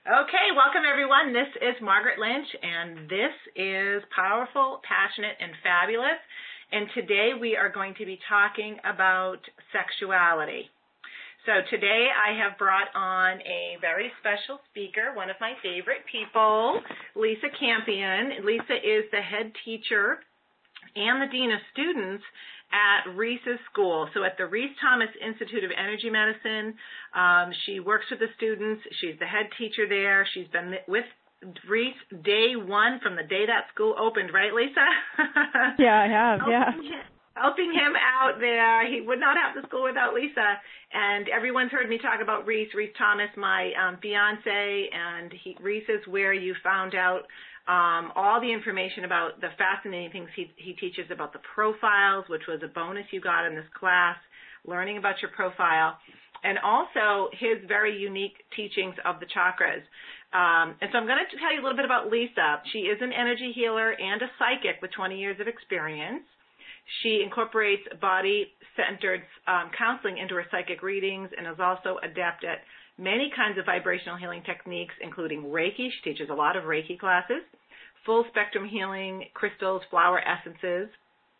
Okay, welcome everyone. This is Margaret Lynch, and this is Powerful, Passionate, and Fabulous. And today we are going to be talking about sexuality. So today I have brought on a very special speaker, one of my favorite people, Lisa Campion. Lisa is the head teacher and the dean of students at Reese's school. So at the Reese Thomas Institute of Energy Medicine, she works with the students. She's the head teacher there. She's been with Reese day one from the day that school opened, right, Lisa? Yeah, I have, yeah. Helping him out there. He would not have the school without Lisa. And everyone's heard me talk about Reese Thomas, my fiance, and Reese is where you found out all the information about the fascinating things he teaches about the profiles, which was a bonus you got in this class, learning about your profile, and also his very unique teachings of the chakras. And so I'm going to tell you a little bit about Lisa. She is an energy healer and a psychic with 20 years of experience. She incorporates body-centered counseling into her psychic readings and is also adept at many kinds of vibrational healing techniques, including Reiki. She teaches a lot of Reiki classes, full spectrum healing, crystals, flower essences.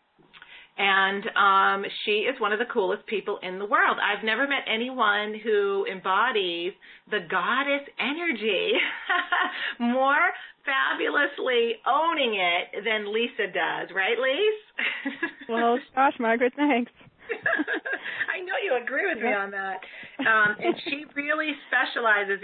And she is one of the coolest people in the world. I've never met anyone who embodies the goddess energy more fabulously owning it than Lisa does. Right, Lise? Well, gosh, Margaret, thanks. I know you agree with me on that. And she really specializes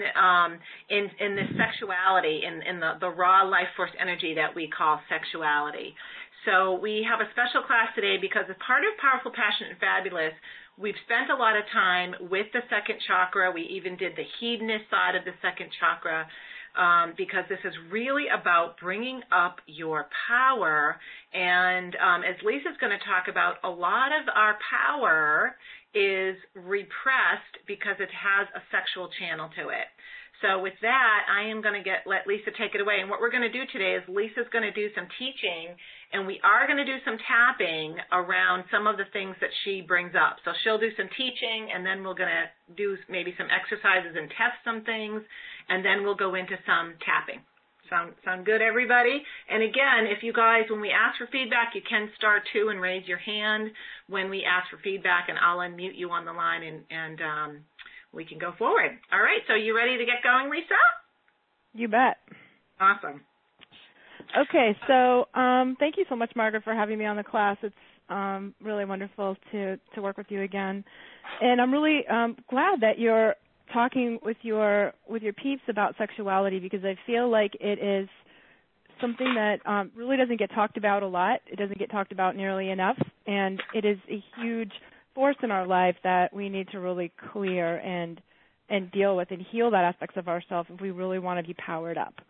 in this sexuality, in the raw life force energy that we call sexuality. So we have a special class today because as part of Powerful, Passionate, and Fabulous, we've spent a lot of time with the second chakra. We even did the hedonist side of the second chakra because this is really about bringing up your power. And as Lisa's going to talk about, a lot of our power is repressed because it has a sexual channel to it. So with that, I am going to let Lisa take it away. And what we're going to do today is Lisa's going to do some teaching, and we are going to do some tapping around some of the things that she brings up. So she'll do some teaching, and then we're going to do maybe some exercises and test some things, and then we'll go into some tapping. Sound good, everybody? And again, if you guys, when we ask for feedback, you can star 2 and raise your hand when we ask for feedback, and I'll unmute you on the line, and we can go forward. All right, so you ready to get going, Lisa? You bet. Awesome. Okay, so thank you so much, Margaret, for having me on the class. It's really wonderful to work with you again. And I'm really glad that you're talking with your peeps about sexuality because I feel like it is something that really doesn't get talked about a lot. It doesn't get talked about nearly enough, and it is a huge force in our life that we need to really clear and deal with and heal that aspects of ourselves if we really want to be powered up.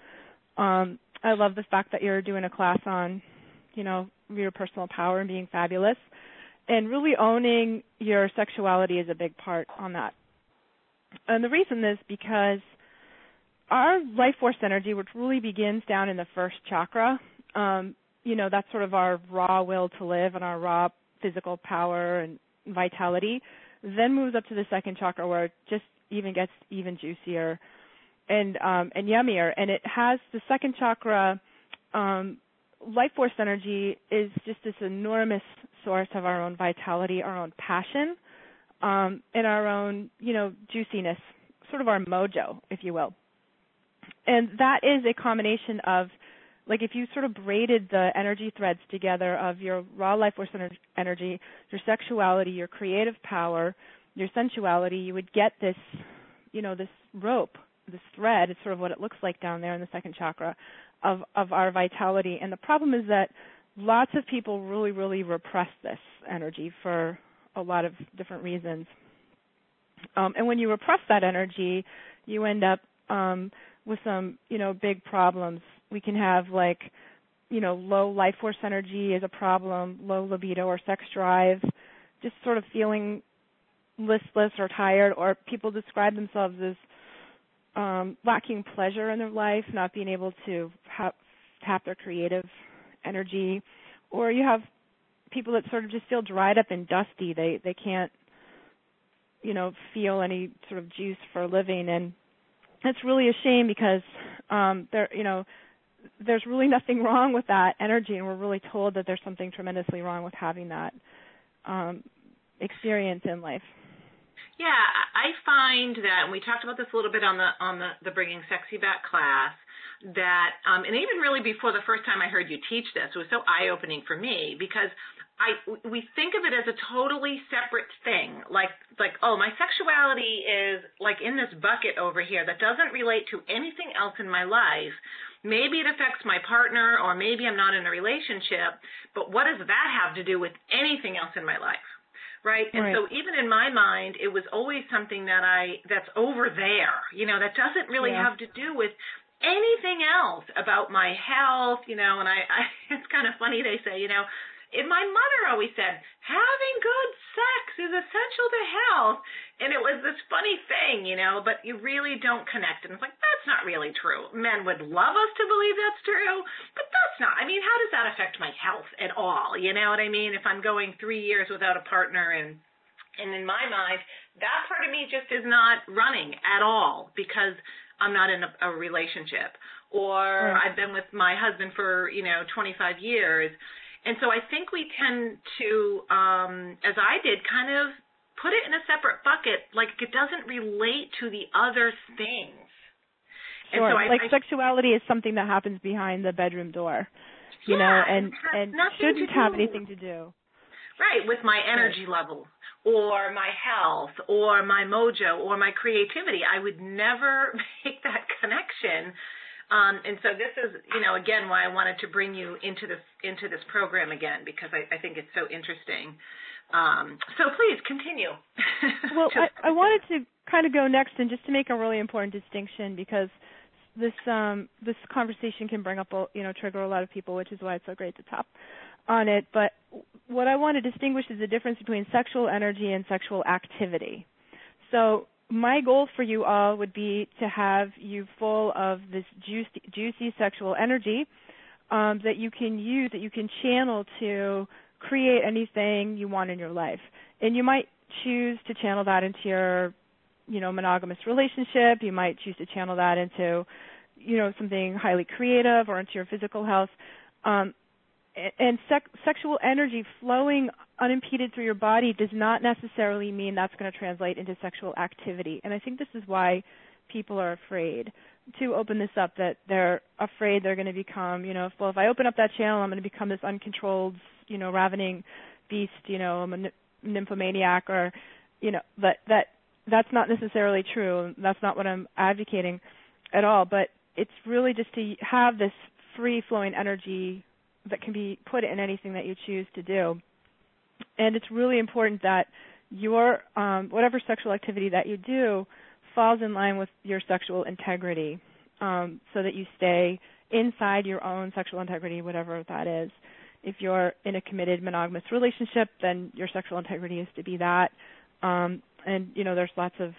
I love the fact that you're doing a class on, your personal power and being fabulous, and really owning your sexuality is a big part on that. And the reason is because our life force energy, which really begins down in the first chakra, that's sort of our raw will to live and our raw physical power and vitality, then moves up to the second chakra where it just gets even juicier and yummier. And it has the second chakra, life force energy is just this enormous source of our own vitality, our own passion, and our own, juiciness, sort of our mojo, if you will. And that is a combination of, like if you sort of braided the energy threads together of your raw life force energy, your sexuality, your creative power, your sensuality, you would get this, this rope, this thread. It's sort of what it looks like down there in the second chakra of our vitality. And the problem is that lots of people really, really repress this energy for a lot of different reasons. And when you repress that energy, you end up with some, big problems. We can have low life force energy is a problem, low libido or sex drive, just sort of feeling listless or tired, or people describe themselves as lacking pleasure in their life, not being able to tap their creative energy, or you have people that sort of just feel dried up and dusty. They can't, feel any sort of juice for living. And it's really a shame because there's really nothing wrong with that energy, and we're really told that there's something tremendously wrong with having that experience in life. Yeah, I find that, and we talked about this a little bit on the Bringing Sexy Back class, that, and even really before the first time I heard you teach this, it was so eye-opening for me because we think of it as a totally separate thing, like oh, my sexuality is like in this bucket over here that doesn't relate to anything else in my life. Maybe it affects my partner, or maybe I'm not in a relationship, but what does that have to do with anything else in my life? Right? And so even in my mind, it was always something that's over there, that doesn't really have to do with anything else about my health, and it's kind of funny they say, my mother always said, having good sex is essential to health. And it was this funny thing, but you really don't connect. And it's like, that's not really true. Men would love us to believe that's true, but that's not. I mean, how does that affect my health at all? You know what I mean? If I'm going 3 years without a partner and in my mind, that part of me just is not running at all because I'm not in a relationship. Or I've been with my husband for, 25 years. And so I think we tend to, as I did, kind of put it in a separate bucket, like it doesn't relate to the other things. Sure. And so sexuality is something that happens behind the bedroom door, and shouldn't have anything to do. Right, with my energy level or my health or my mojo or my creativity. I would never make that connection. And so this is, again, why I wanted to bring you into this program again, because I think it's so interesting. So please continue. Well, I wanted to kind of go next and just to make a really important distinction, because this conversation can bring up, trigger a lot of people, which is why it's so great to top on it. But what I want to distinguish is the difference between sexual energy and sexual activity. So my goal for you all would be to have you full of this juicy sexual energy that you can use, that you can channel to create anything you want in your life. And you might choose to channel that into your, monogamous relationship. You might choose to channel that into, something highly creative or into your physical health. And sexual energy flowing unimpeded through your body does not necessarily mean that's going to translate into sexual activity. And I think this is why people are afraid to open this up, that they're afraid they're going to become, if I open up that channel, I'm going to become this uncontrolled, ravening beast, a nymphomaniac, or, that's not necessarily true. That's not what I'm advocating at all. But it's really just to have this free-flowing energy that can be put in anything that you choose to do. And it's really important that your whatever sexual activity that you do falls in line with your sexual integrity, so that you stay inside your own sexual integrity, whatever that is. If you're in a committed monogamous relationship, then your sexual integrity is to be that. And, there's lots of,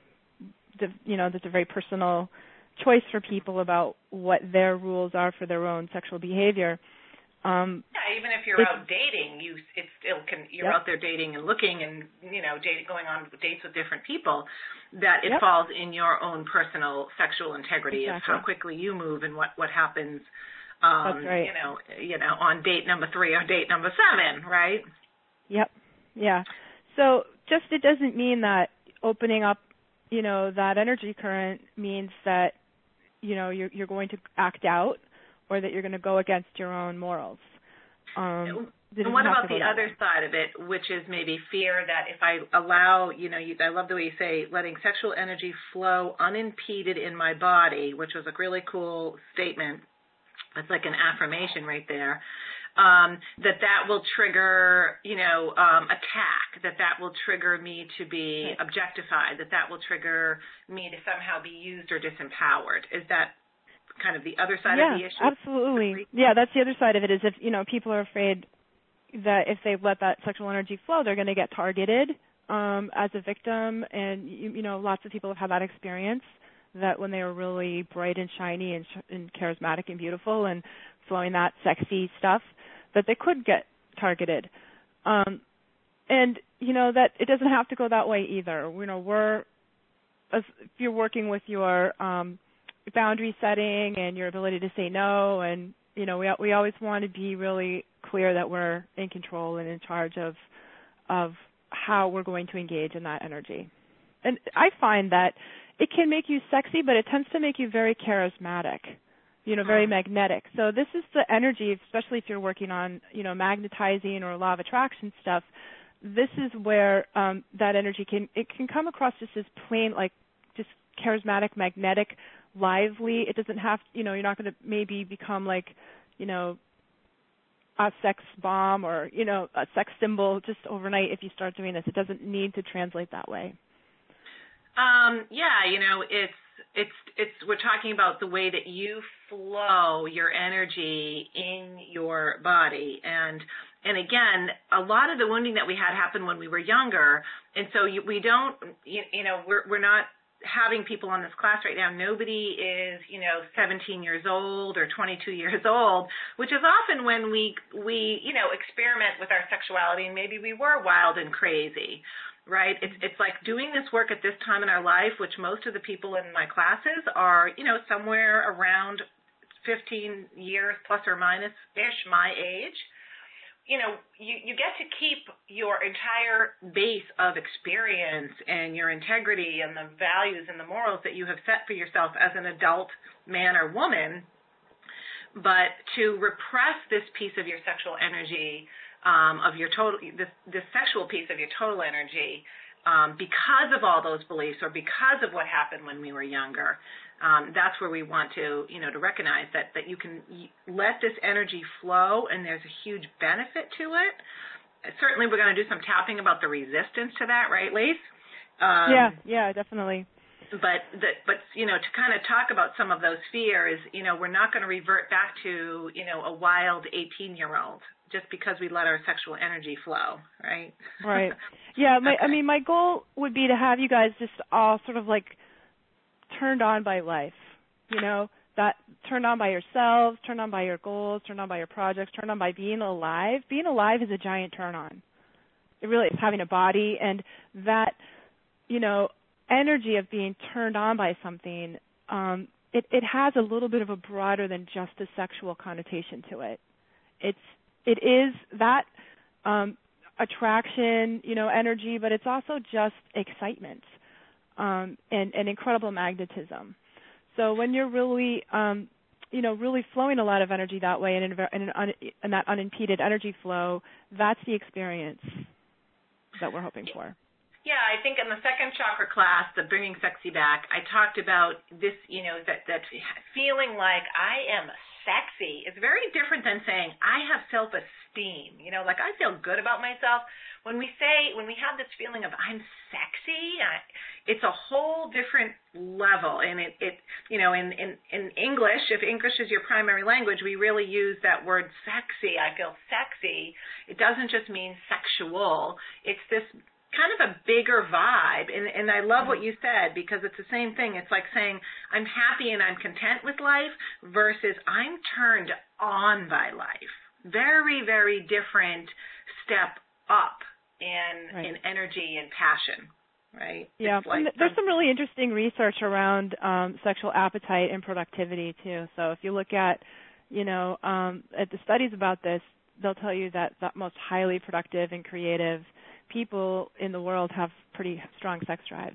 that's a very personal choice for people about what their rules are for their own sexual behavior. Even if you're out dating, you're out there dating and looking and, going on dates with different people, that it falls in your own personal sexual integrity of how quickly you move and what happens, That's right. on date number 3 or date number 7, right? Yep. Yeah. So it doesn't mean that opening up, that energy current means that, you're going to act out, or that you're going to go against your own morals. And what about the other side of it, which is maybe fear that if I allow, I love the way you say, letting sexual energy flow unimpeded in my body, which was a really cool statement. It's like an affirmation right there. That will trigger, attack, that will trigger me to be objectified, that will trigger me to somehow be used or disempowered. Is that kind of the other side of the issue? Absolutely. Yeah, that's the other side of it, is if, people are afraid that if they let that sexual energy flow, they're going to get targeted as a victim. And, lots of people have had that experience, that when they were really bright and shiny and charismatic and beautiful and flowing that sexy stuff, that they could get targeted. And, that it doesn't have to go that way either. if you're working with your boundary setting and your ability to say no, and we always want to be really clear that we're in control and in charge of how we're going to engage in that energy. And I find that it can make you sexy, but it tends to make you very charismatic, very magnetic. So this is the energy, especially if you're working on, magnetizing or law of attraction stuff. This is where that energy can come across just as plain, like just charismatic, magnetic, lively. It doesn't have, you're not going to maybe become like, a sex bomb or, a sex symbol just overnight if you start doing this. It doesn't need to translate that way. It's we're talking about the way that you flow your energy in your body. And again, a lot of the wounding that we had happened when we were younger. And so we don't, we're not having people on this class right now. Nobody is, 17 years old or 22 years old, which is often when we experiment with our sexuality and maybe we were wild and crazy. Right? It's like doing this work at this time in our life, which most of the people in my classes are, somewhere around 15 years plus or minus-ish my age. You get to keep your entire base of experience and your integrity and the values and the morals that you have set for yourself as an adult man or woman, but to repress this piece of your sexual energy, of your total, this sexual piece of your total energy, because of all those beliefs or because of what happened when we were younger. That's where we want to, to recognize that you can let this energy flow, and there's a huge benefit to it. Certainly, we're going to do some tapping about the resistance to that, right, Lise? Yeah, definitely. But to kind of talk about some of those fears, we're not going to revert back to, a wild 18-year-old just because we let our sexual energy flow, right? Right. Yeah, my goal would be to have you guys just all sort of like turned on by life, that turned on by yourselves, turned on by your goals, turned on by your projects, turned on by being alive. Being alive is a giant turn on. It really is, having a body, and that, energy of being turned on by something, it has a little bit of a broader than just a sexual connotation to it. It is that attraction, energy, but it's also just excitement and incredible magnetism. So when you're really, really flowing a lot of energy that way and in that unimpeded energy flow, that's the experience that we're hoping for. Yeah, I think in the second chakra class, the Bringing Sexy Back, I talked about this, that feeling like I am sexy is very different than saying I have self-esteem. Like I feel good about myself. When we have this feeling of I'm sexy, it's a whole different level. And in English, if English is your primary language, we really use that word sexy. I feel sexy. It doesn't just mean sexual. It's this kind of a bigger vibe, and I love what you said, because it's the same thing. It's like saying I'm happy and I'm content with life versus I'm turned on by life. Very, very different step up in energy and passion, right? Yeah, there's some really interesting research around sexual appetite and productivity too. So if you look at, at the studies about this, they'll tell you that the most highly productive and creative people in the world have pretty strong sex drives.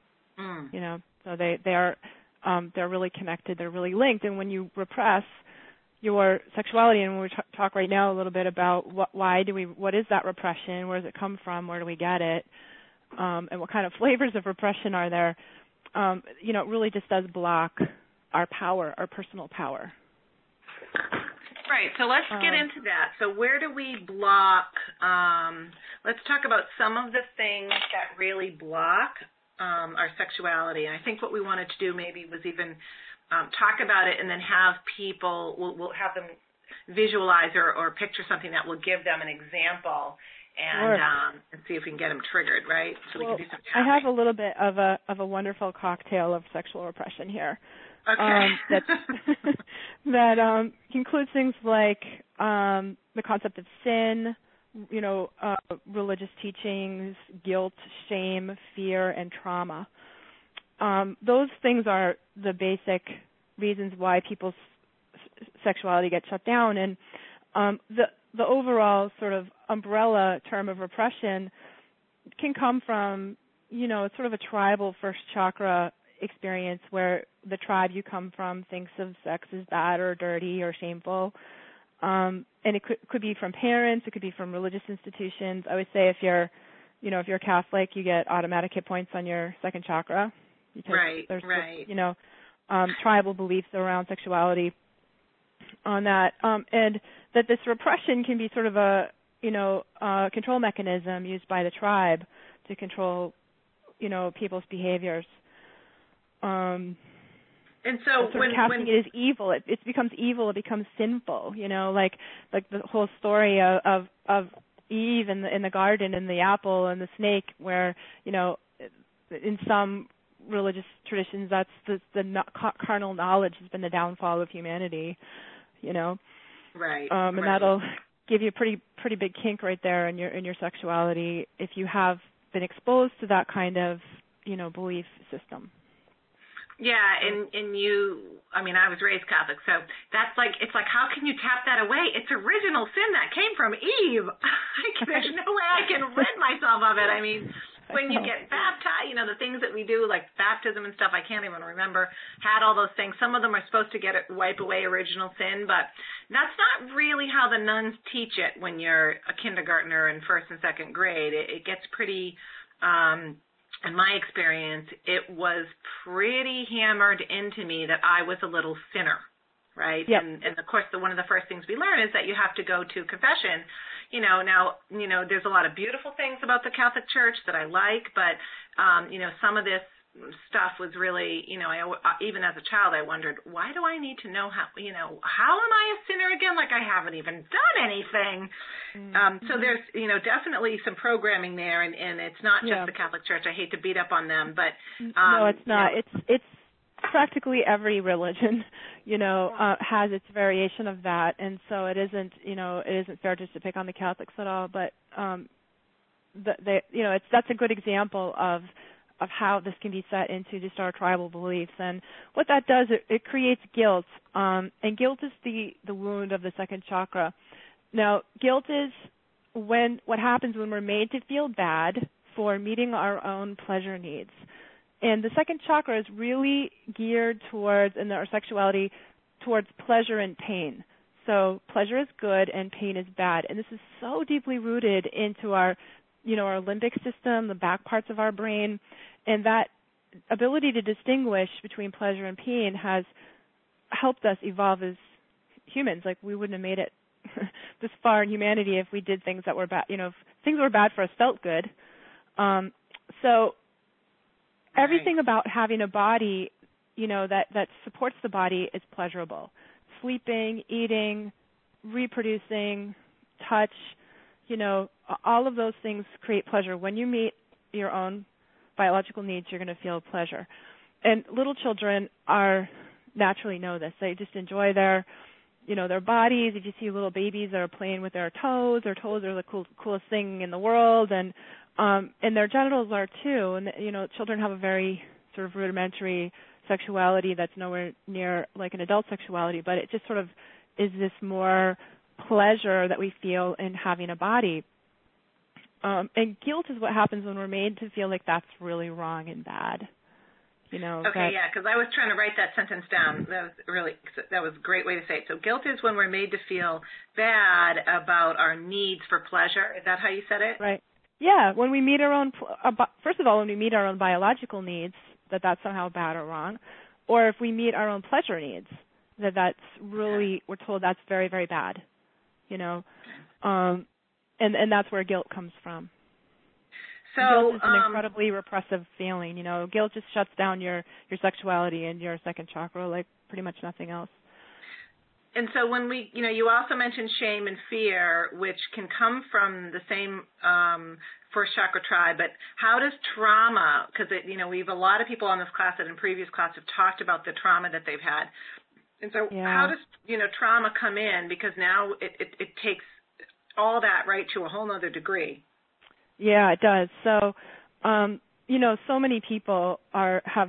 So they're really connected, they're really linked. And when you repress your sexuality, and we talk right now a little bit about what is that repression, where does it come from, where do we get it, and what kind of flavors of repression are there, it really just does block our power, our personal power. Right, so let's get into that. So where do we block, let's talk about some of the things that really block our sexuality. And I think what we wanted to do maybe was even talk about it and then have people, we'll have them visualize or picture something that will give them an example and see if we can get them triggered, right? So we can do some tapping. I have a little bit of a wonderful cocktail of sexual repression here. Okay. That includes things like the concept of sin, religious teachings, guilt, shame, fear, and trauma. those things are the basic reasons why people's sexuality gets shut down. And the overall sort of umbrella term of repression can come from, it's sort of a tribal first chakra experience where the tribe you come from thinks of sex as bad or dirty or shameful. And it could be from parents, it could be from religious institutions. I would say if you're Catholic, you get automatic hit points on your second chakra because there's tribal beliefs around sexuality on that, and that this repression can be sort of a control mechanism used by the tribe to control people's behaviors. And so when it is evil, it becomes evil. It becomes sinful. Like the whole story of Eve in the garden and the apple and the snake, where in some religious traditions that's the carnal knowledge has been the downfall of humanity. And that'll give you a pretty big kink right there in your sexuality if you have been exposed to that kind of belief system. Yeah, and I was raised Catholic, so that's it's like, how can you tap that away? It's original sin that came from Eve. There's no way I can rid myself of it. I mean, when you get baptized, the things that we do, like baptism and stuff, I can't even remember, had all those things. Some of them are supposed to wipe away original sin, but that's not really how the nuns teach it when you're a kindergartner in first and second grade. It gets pretty... in my experience, it was pretty hammered into me that I was a little sinner, right? Yep. And of course, one of the first things we learn is that you have to go to confession. Now, there's a lot of beautiful things about the Catholic Church that I like, but, some of this stuff was really, even as a child, I wondered, why do I need to know how am I a sinner again? Like I haven't even done anything. So there's, definitely some programming there, and it's not just the Catholic Church. I hate to beat up on them, but no, it's not. It's practically every religion, has its variation of that, and so it isn't fair just to pick on the Catholics at all. But that's a good example of how this can be set into just our tribal beliefs. And what that does, it creates guilt, and guilt is the wound of the second chakra. Now, guilt is what happens when we're made to feel bad for meeting our own pleasure needs. And the second chakra is really geared towards, in our sexuality, towards pleasure and pain. So pleasure is good and pain is bad. And this is so deeply rooted into our limbic system, the back parts of our brain. And that ability to distinguish between pleasure and pain has helped us evolve as humans. Like, we wouldn't have made it this far in humanity if we did things that were bad. If things were bad for us felt good. So everything about having a body, that supports the body is pleasurable. Sleeping, eating, reproducing, touch, all of those things create pleasure. When you meet your own biological needs, you're going to feel pleasure. And little children naturally know this. They just enjoy their bodies. If you see little babies that are playing with their toes are the coolest thing in the world, and their genitals are too. And children have a very sort of rudimentary sexuality that's nowhere near like an adult sexuality, but it just sort of is this more pleasure that we feel in having a body. And guilt is what happens when we're made to feel like that's really wrong and bad. Okay, because I was trying to write that sentence down. That was a great way to say it. So guilt is when we're made to feel bad about our needs for pleasure. Is that how you said it? Right. Yeah, when we meet our own, first of all, when we meet our own biological needs, that's somehow bad or wrong, or if we meet our own pleasure needs, that's really, we're told that's very, very bad, and that's where guilt comes from. So guilt is an incredibly repressive feeling. Guilt just shuts down your sexuality and your second chakra like pretty much nothing else. And so when we, you also mentioned shame and fear, which can come from the same first chakra tribe, but how does trauma, because, we have a lot of people on this class that in previous class have talked about the trauma that they've had. And so how does, trauma come in? Because now it takes all that, right, to a whole other degree. Yeah, it does. So, so many people have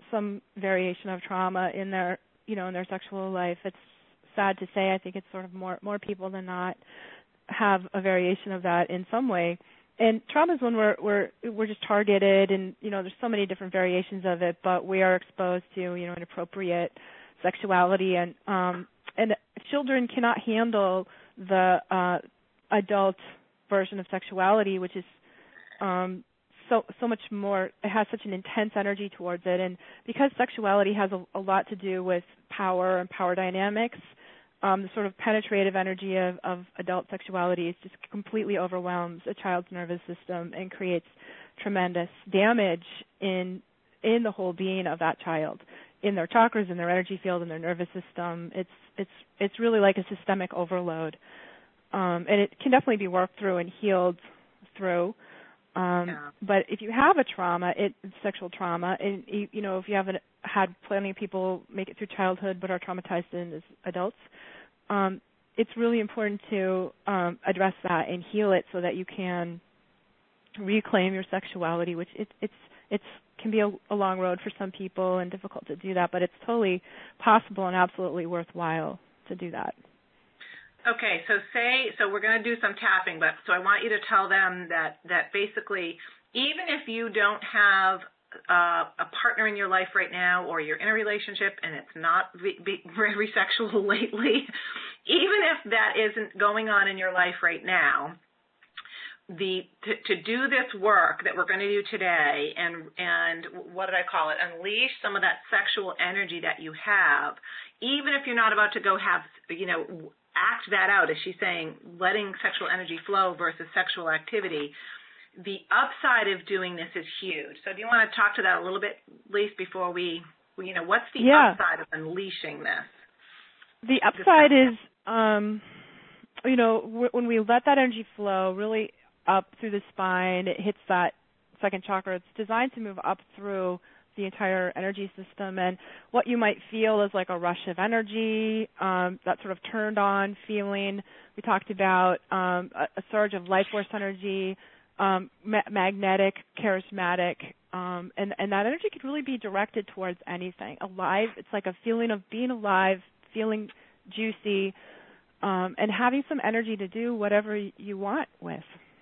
some variation of trauma in their, in their sexual life. It's sad to say. I think it's sort of more people than not have a variation of that in some way. And trauma is when we're just targeted, and there's so many different variations of it, but we are exposed to inappropriate sexuality, and children cannot handle the adult version of sexuality, which is so much more. It has such an intense energy towards it, and because sexuality has a lot to do with power and power dynamics, the sort of penetrative energy of adult sexuality is just completely overwhelms a child's nervous system and creates tremendous damage in the whole being of that child, in their chakras, in their energy field, in their nervous system. It's really like a systemic overload, and it can definitely be worked through and healed through. But if you have a trauma, sexual trauma, and if you haven't had plenty of people make it through childhood but are traumatized as adults, it's really important to address that and heal it so that you can reclaim your sexuality, which it can be a long road for some people and difficult to do that, but it's totally possible and absolutely worthwhile to do that. Okay, so we're going to do some tapping, but so I want you to tell them that basically, even if you don't have a partner in your life right now, or you're in a relationship and it's not very sexual lately, even if that isn't going on in your life right now, to do this work that we're going to do today, and what did I call it? Unleash some of that sexual energy that you have, even if you're not about to go have, act that out, as she's saying, letting sexual energy flow versus sexual activity. The upside of doing this is huge. So do you want to talk to that a little bit, Lise, before what's the upside of unleashing this? The upside is, when we let that energy flow really up through the spine, it hits that second chakra. It's designed to move up through the entire energy system, and what you might feel is like a rush of energy, that sort of turned on feeling. We talked about a surge of life force energy, magnetic, charismatic, and that energy could really be directed towards anything. Alive, it's like a feeling of being alive, feeling juicy, and having some energy to do whatever you want with.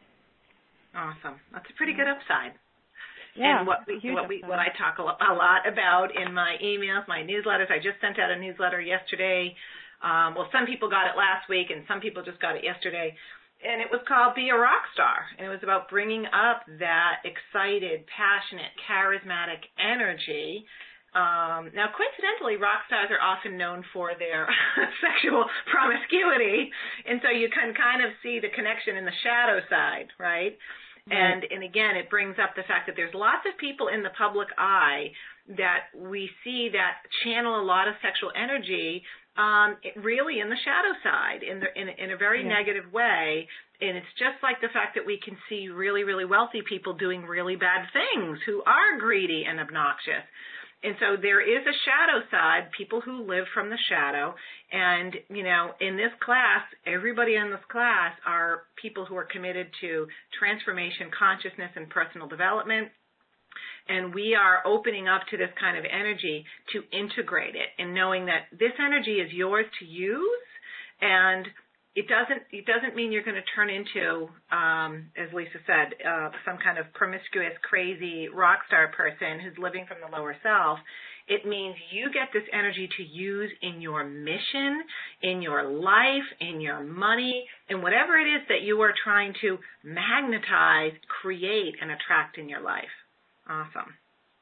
Awesome. That's a pretty good upside. Yeah, and what I talk a lot about in my emails, my newsletters. I just sent out a newsletter yesterday. Some people got it last week, and some people just got it yesterday. And it was called Be a Rock Star. And it was about bringing up that excited, passionate, charismatic energy. Now, coincidentally, rock stars are often known for their sexual promiscuity. And so you can kind of see the connection in the shadow side, right? And again, it brings up the fact that there's lots of people in the public eye that we see that channel a lot of sexual energy really in the shadow side, in a very negative way. And it's just like the fact that we can see really, really wealthy people doing really bad things who are greedy and obnoxious. And so there is a shadow side, people who live from the shadow. And, in this class, everybody in this class are people who are committed to transformation, consciousness, and personal development. And we are opening up to this kind of energy to integrate it, and knowing that this energy is yours to use. And it doesn't mean you're going to turn into, as Lisa said, some kind of promiscuous, crazy rock star person who's living from the lower self. It means you get this energy to use in your mission, in your life, in your money, and whatever it is that you are trying to magnetize, create, and attract in your life. Awesome.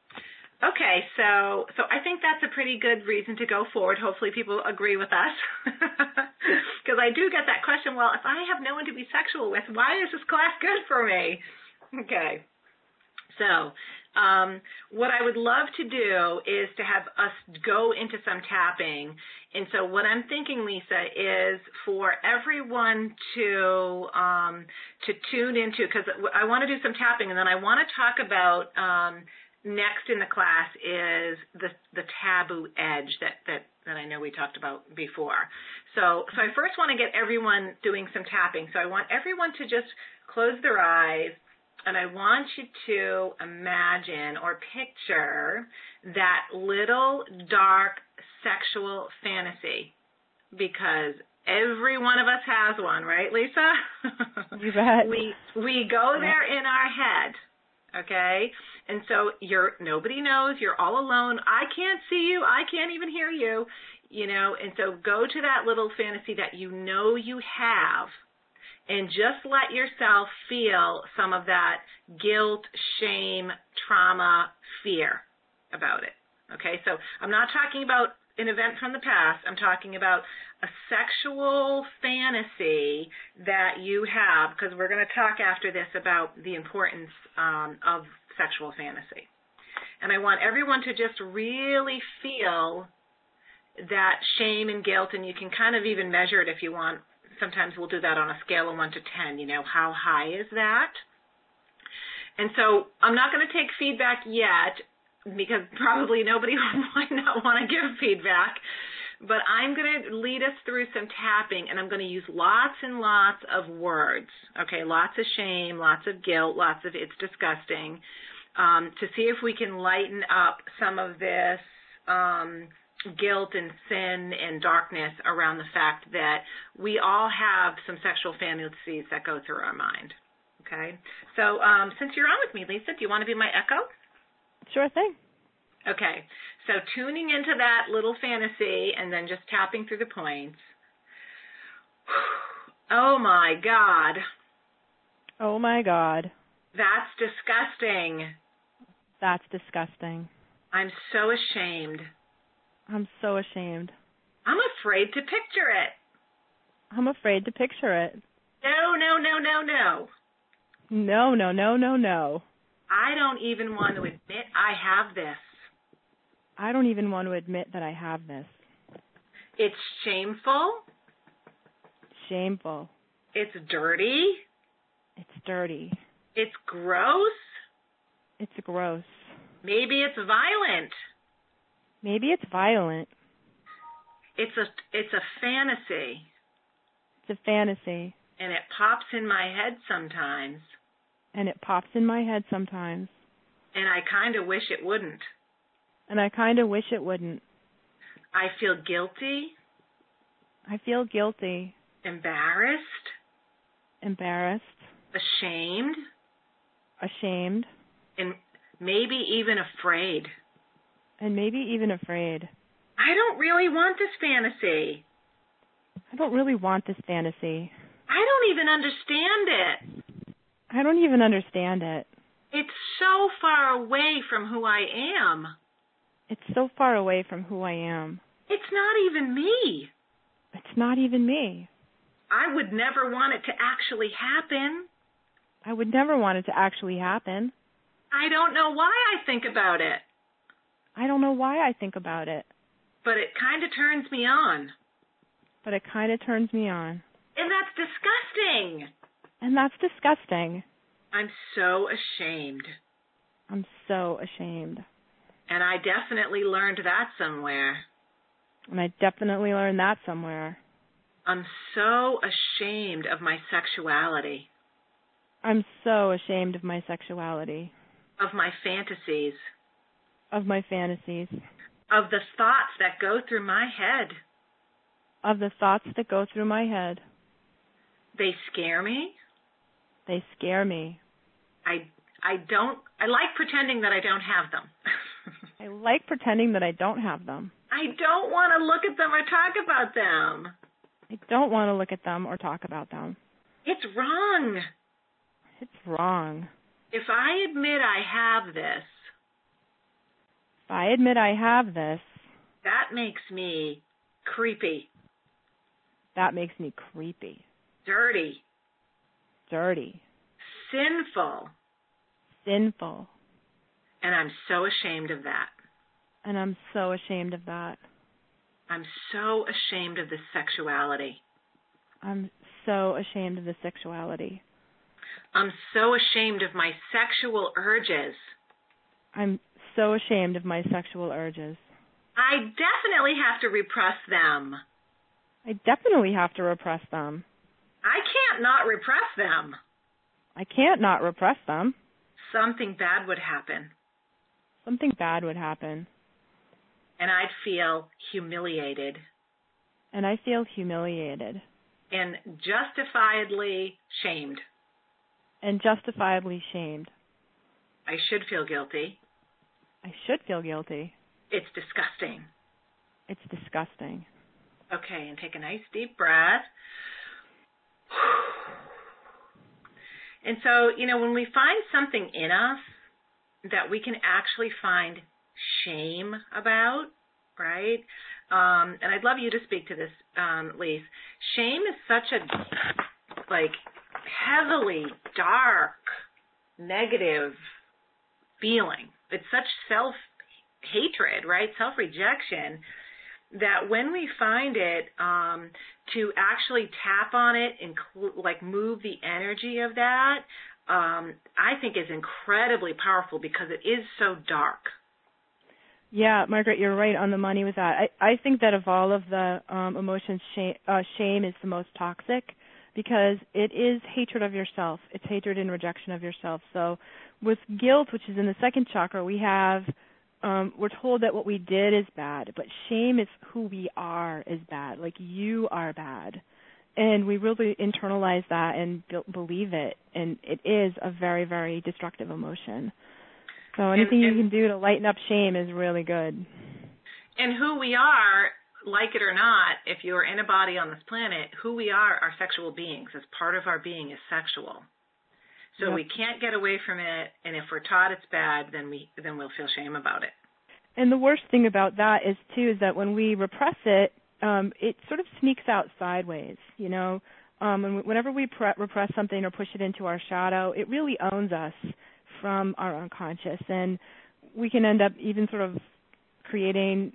Okay, so I think that's a pretty good reason to go forward. Hopefully people agree with us. Because I do get that question, well, if I have no one to be sexual with, why is this class good for me? Okay. So what I would love to do is to have us go into some tapping. And so what I'm thinking, Lisa, is for everyone to tune into, because I want to do some tapping, and then I want to talk about next in the class is the taboo edge that I know we talked about before. So I first want to get everyone doing some tapping. So I want everyone to just close their eyes And I want you to imagine or picture that little dark sexual fantasy, because every one of us has one, right, Lisa? You bet. We go there in our head, okay? And so nobody knows, you're all alone. I can't see you, I can't even hear you, and so go to that little fantasy that you know you have, and just let yourself feel some of that guilt, shame, trauma, fear about it, okay? So I'm not talking about an event from the past. I'm talking about a sexual fantasy that you have, because we're going to talk after this about the importance of sexual fantasy. And I want everyone to just really feel that shame and guilt, and you can kind of even measure it if you want. Sometimes we'll do that on a scale of 1 to 10, how high is that? And so I'm not going to take feedback yet, because probably nobody might not want to give feedback, but I'm going to lead us through some tapping, and I'm going to use lots and lots of words, okay, lots of shame, lots of guilt, lots of it's disgusting, to see if we can lighten up some of this guilt and sin and darkness around the fact that we all have some sexual fantasies that go through our mind, okay? So since you're on with me, Lisa, do you want to be my echo? Sure thing. Okay, so tuning into that little fantasy and then just tapping through the points. Oh, my God. Oh, my God. That's disgusting. That's disgusting. I'm so ashamed. I'm so ashamed. I'm afraid to picture it. I'm afraid to picture it. No, no, no, no, no. No, no, no, no, no. I don't even want to admit I have this. I don't even want to admit that I have this. It's shameful. Shameful. It's dirty. It's dirty. It's gross. It's gross. Maybe it's violent. Maybe it's violent. It's a fantasy. It's a fantasy. And it pops in my head sometimes. And it pops in my head sometimes. And I kind of wish it wouldn't. And I kind of wish it wouldn't. I feel guilty. I feel guilty. Embarrassed. Embarrassed. Ashamed. Ashamed. And maybe even afraid. And maybe even afraid. I don't really want this fantasy. I don't really want this fantasy. I don't even understand it. I don't even understand it. It's so far away from who I am. It's so far away from who I am. It's not even me. It's not even me. I would never want it to actually happen. I would never want it to actually happen. I don't know why I think about it. I don't know why I think about it. But it kind of turns me on. But it kind of turns me on. And that's disgusting. And that's disgusting. I'm so ashamed. I'm so ashamed. And I definitely learned that somewhere. And I definitely learned that somewhere. I'm so ashamed of my sexuality. I'm so ashamed of my sexuality. Of my fantasies. Of my fantasies. Of the thoughts that go through my head. Of the thoughts that go through my head. They scare me. They scare me. I like pretending that I don't have them. I like pretending that I don't have them. I don't want to look at them or talk about them. I don't want to look at them or talk about them. It's wrong. It's wrong. If I admit I have this. If I admit I have this. That makes me creepy. That makes me creepy. Dirty. Dirty. Sinful. Sinful. And I'm so ashamed of that. And I'm so ashamed of that. I'm so ashamed of this sexuality. I'm so ashamed of the sexuality. I'm so ashamed of my sexual urges. I'm so ashamed of my sexual urges. I definitely have to repress them. I definitely have to repress them. I can't not repress them. I can't not repress them. something bad would happen. Something bad would happen. And I'd feel humiliated. And I feel humiliated. And justifiably shamed. And justifiably shamed. I should feel guilty. I should feel guilty. It's disgusting. It's disgusting. Okay, and take a nice deep breath. And so, when we find something in us that we can actually find shame about, right? And I'd love you to speak to this, Lise. Shame is such a, heavily dark, negative feeling. It's such self-hatred, right? Self-rejection, that when we find it, to actually tap on it and move the energy of that, I think is incredibly powerful because it is so dark. Yeah, Margaret, you're right on the money with that. I think that of all of the emotions, shame is the most toxic because it is hatred of yourself. It's hatred and rejection of yourself. So with guilt, which is in the second chakra, we have we're told that what we did is bad, but shame is who we are is bad. Like, you are bad. And we really internalize that and believe it, and it is a very, very destructive emotion. So anything you can do to lighten up shame is really good. And who we are, like it or not, if you're in a body on this planet, who we are sexual beings. As part of our being is sexual. So we can't get away from it, and if we're taught it's bad, then we'll feel shame about it. And the worst thing about that is that when we repress it, it sort of sneaks out sideways, And whenever we repress something or push it into our shadow, it really owns us from our unconscious, and we can end up even sort of creating,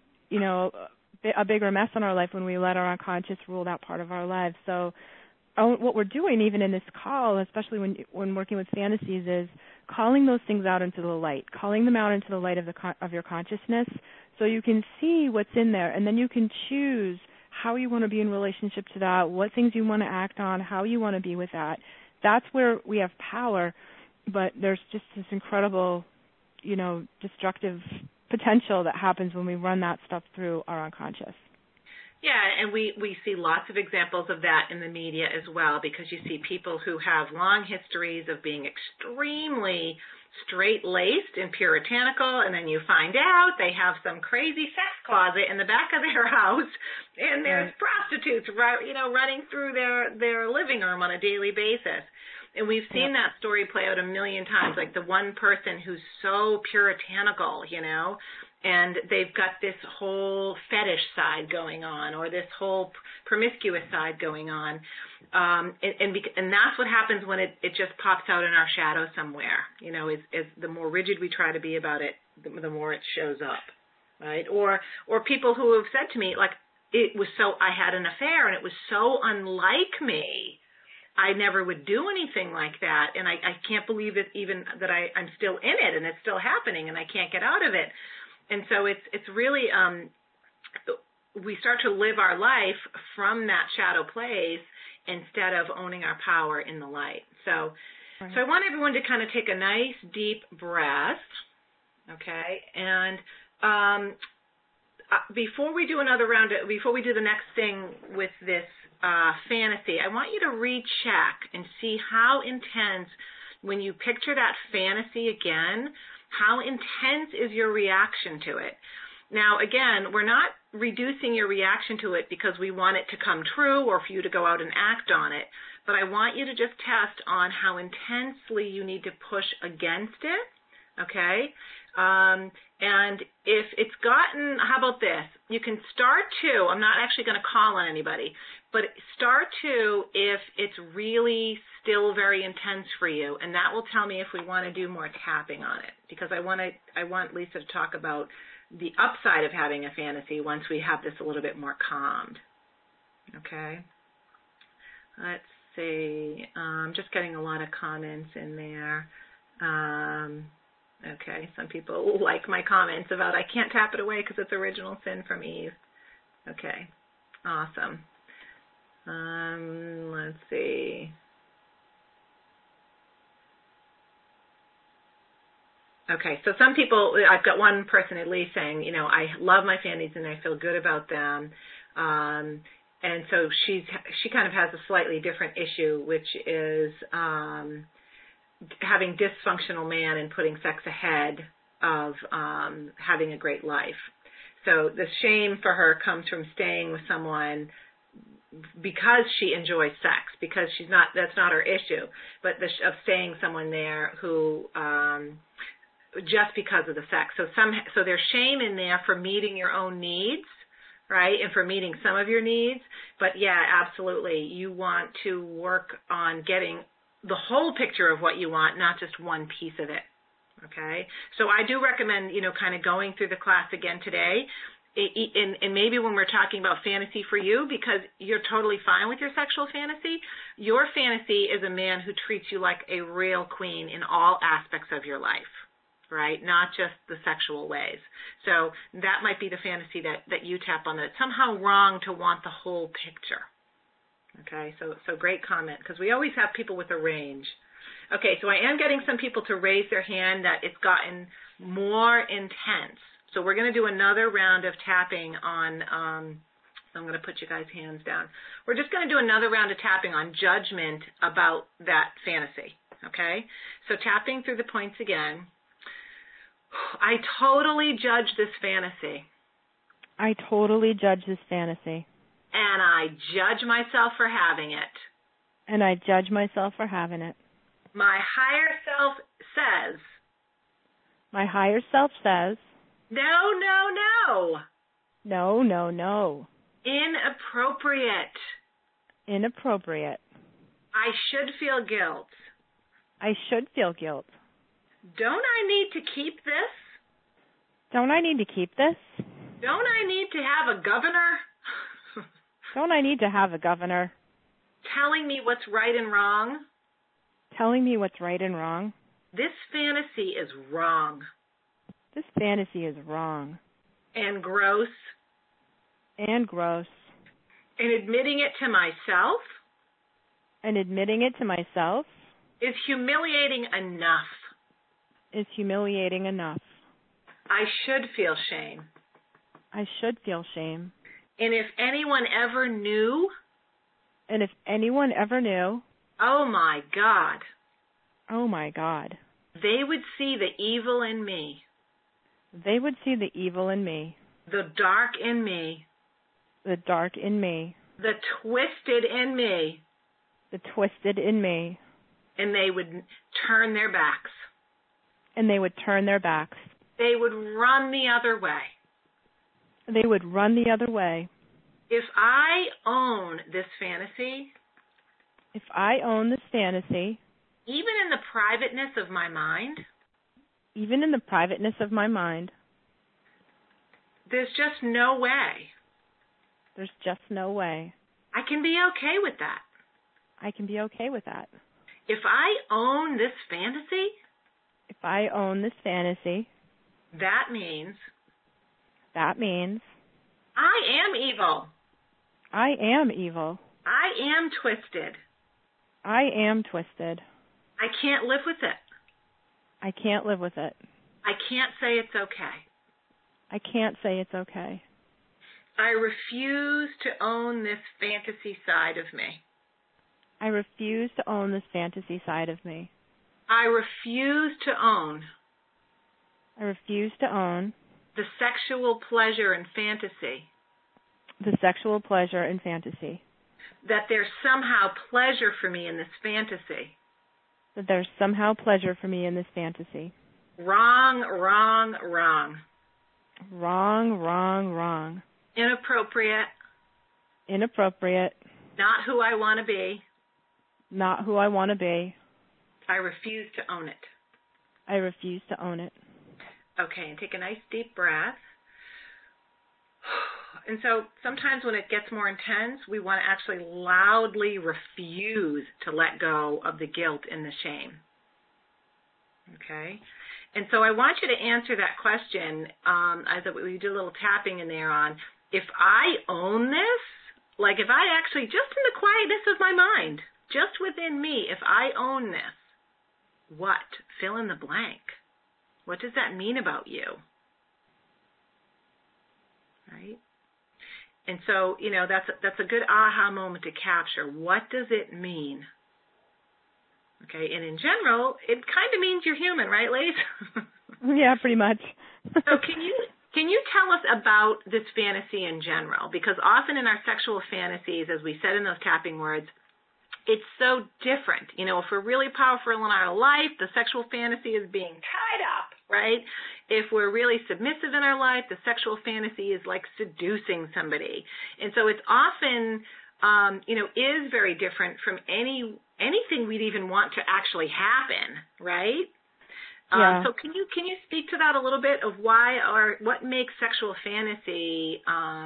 a bigger mess in our life when we let our unconscious rule that part of our lives. So what we're doing even in this call, especially when working with fantasies, is calling those things out into the light, calling them out into the light of your consciousness, so you can see what's in there, and then you can choose how you want to be in relationship to that, what things you want to act on, how you want to be with that. That's where we have power, but there's just this incredible, destructive potential that happens when we run that stuff through our unconscious. Yeah, and we see lots of examples of that in the media as well, because you see people who have long histories of being extremely straight-laced and puritanical, and then you find out they have some crazy sex closet in the back of their house, and there's prostitutes, running through their living room on a daily basis. And we've seen that story play out a million times, like the one person who's so puritanical, and they've got this whole fetish side going on, or this whole promiscuous side going on. And that's what happens when it just pops out in our shadow somewhere. As the more rigid we try to be about it, the more it shows up, right? Or people who have said to me, I had an affair and it was so unlike me. I never would do anything like that, and I can't believe it even that I'm still in it and it's still happening and I can't get out of it. And so it's really we start to live our life from that shadow place instead of owning our power in the light. So I want everyone to kind of take a nice deep breath, okay? And before we do another round, before we do the next thing with this fantasy, I want you to recheck and see how intense, when you picture that fantasy again, how intense is your reaction to it? Now, again, we're not reducing your reaction to it because we want it to come true or for you to go out and act on it, but I want you to just test on how intensely you need to push against it, okay? And if it's gotten, how about this? You can start to, I'm not actually going to call on anybody, but start to if it's really still very intense for you, and that will tell me if we want to do more tapping on it, because I want Lisa to talk about the upside of having a fantasy once we have this a little bit more calmed. Okay? Let's see. I'm just getting a lot of comments in there. Okay, some people like my comments about I can't tap it away because it's original sin from Eve. Okay, awesome. Let's see. Okay, so some people, I've got one person at least saying, I love my fantasies and I feel good about them. And so she kind of has a slightly different issue, which is having dysfunctional man and putting sex ahead of having a great life. So the shame for her comes from staying with someone because she enjoys sex, because that's not her issue, but of staying someone there who just because of the sex. So there's shame in there for meeting your own needs, right, and for meeting some of your needs. But yeah, absolutely, you want to work on getting the whole picture of what you want, not just one piece of it. Okay, so I do recommend, kind of going through the class again today, and maybe when we're talking about fantasy for you, because you're totally fine with your sexual fantasy, your fantasy is a man who treats you like a real queen in all aspects of your life, right? Not just the sexual ways. So that might be the fantasy that you tap on, that it's somehow wrong to want the whole picture. Okay, so great comment, because we always have people with a range. Okay, so I am getting some people to raise their hand that it's gotten more intense. So we're going to do another round of tapping on, so I'm going to put you guys' hands down. We're just going to do another round of tapping on judgment about that fantasy, okay? So tapping through the points again. I totally judge this fantasy. I totally judge this fantasy. And I judge myself for having it. And I judge myself for having it. My higher self says. My higher self says. No, no, no. No, no, no. Inappropriate. Inappropriate. I should feel guilt. I should feel guilt. Don't I need to keep this? Don't I need to keep this? Don't I need to have a governor? Don't I need to have a governor? Telling me what's right and wrong? Telling me what's right and wrong? This fantasy is wrong. This fantasy is wrong. And gross. And gross. And admitting it to myself? And admitting it to myself? Is humiliating enough. Is humiliating enough. I should feel shame. I should feel shame. And if anyone ever knew? And if anyone ever knew? Oh my God. Oh my God. They would see the evil in me. They would see the evil in me. The dark in me. The dark in me. The twisted in me. The twisted in me. And they would turn their backs. And they would turn their backs. They would run the other way. They would run the other way. If I own this fantasy, if I own this fantasy, even in the privateness of my mind, even in the privateness of my mind, there's just no way. There's just no way. I can be okay with that. I can be okay with that. If I own this fantasy, if I own this fantasy, that means I am evil. I am evil. I am twisted. I am twisted. I can't live with it. I can't live with it. I can't say it's okay. I can't say it's okay. I refuse to own this fantasy side of me. I refuse to own this fantasy side of me. I refuse to own. I refuse to own. The sexual pleasure and fantasy. The sexual pleasure and fantasy. That there's somehow pleasure for me in this fantasy. That there's somehow pleasure for me in this fantasy. Wrong, wrong, wrong. Wrong, wrong, wrong. Inappropriate. Inappropriate. Not who I want to be. Not who I want to be. I refuse to own it. I refuse to own it. Okay, and take a nice deep breath. And so sometimes when it gets more intense, we want to actually loudly refuse to let go of the guilt and the shame. Okay? And so I want you to answer that question, as we do a little tapping in there on, if I own this, like if I actually, just in the quietness of my mind, just within me, if I own this, what? Fill in the blank. What does that mean about you? Right? And so, that's a good aha moment to capture. What does it mean? Okay, and in general, it kind of means you're human, right, Lace? Yeah, pretty much. So can you tell us about this fantasy in general? Because often in our sexual fantasies, as we said in those tapping words, it's so different. If we're really powerful in our life, the sexual fantasy is being tied up, right? If we're really submissive in our life, the sexual fantasy is like seducing somebody. And so it's often, is very different from anything we'd even want to actually happen, right? Yeah. So can you speak to that a little bit of what makes sexual fantasy,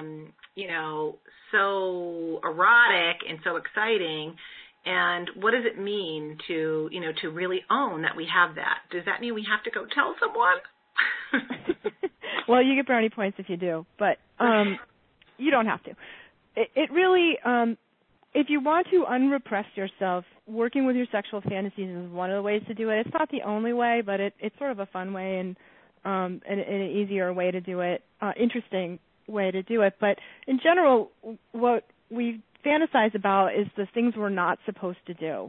so erotic and so exciting, and what does it mean to really own that we have that? Does that mean we have to go tell someone? Well, you get brownie points if you do, but you don't have to. It really, if you want to unrepress yourself, working with your sexual fantasies is one of the ways to do it. It's not the only way, but it's sort of a fun way and an easier way to do it, interesting way to do it. But in general, what we fantasize about is the things we're not supposed to do.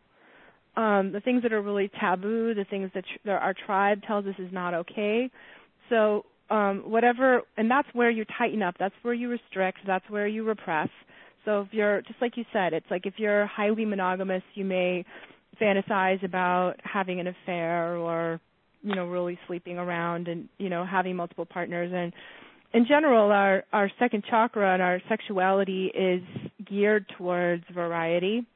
The things that are really taboo, the things that our tribe tells us is not okay. So whatever, and that's where you tighten up. That's where you restrict. That's where you repress. So if you're, just like you said, it's like if you're highly monogamous, you may fantasize about having an affair or, really sleeping around and, having multiple partners. And in general, our second chakra and our sexuality is geared towards variety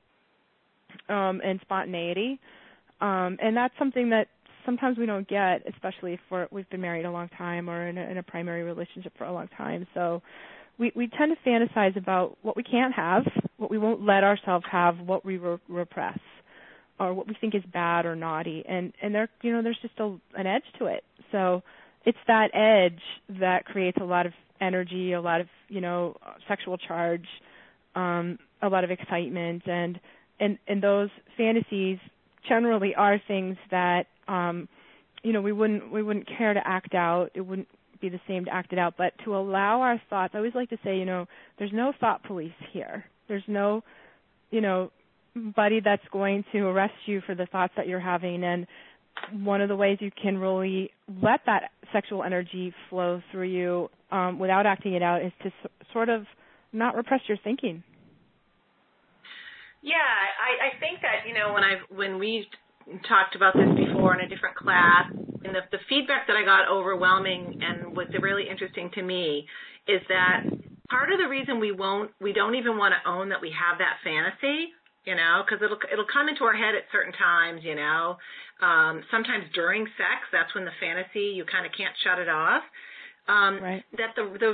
and spontaneity. And that's something that sometimes we don't get, especially if we've been married a long time or in a primary relationship for a long time. So we tend to fantasize about what we can't have, what we won't let ourselves have, what we repress, or what we think is bad or naughty. And there's just an edge to it. So it's that edge that creates a lot of energy, a lot of, sexual charge, a lot of excitement. And those fantasies generally are things that, we wouldn't care to act out. It wouldn't be the same to act it out, but to allow our thoughts. I always like to say, there's no thought police here. There's no, buddy that's going to arrest you for the thoughts that you're having. And one of the ways you can really let that sexual energy flow through you without acting it out is to sort of not repress your thinking. Yeah, I think that, when we talked about this before in a different class, and the feedback that I got overwhelming and what's really interesting to me is that part of the reason we don't even want to own that we have that fantasy, because it'll come into our head at certain times, sometimes during sex, that's when the fantasy, you kind of can't shut it off. Right. That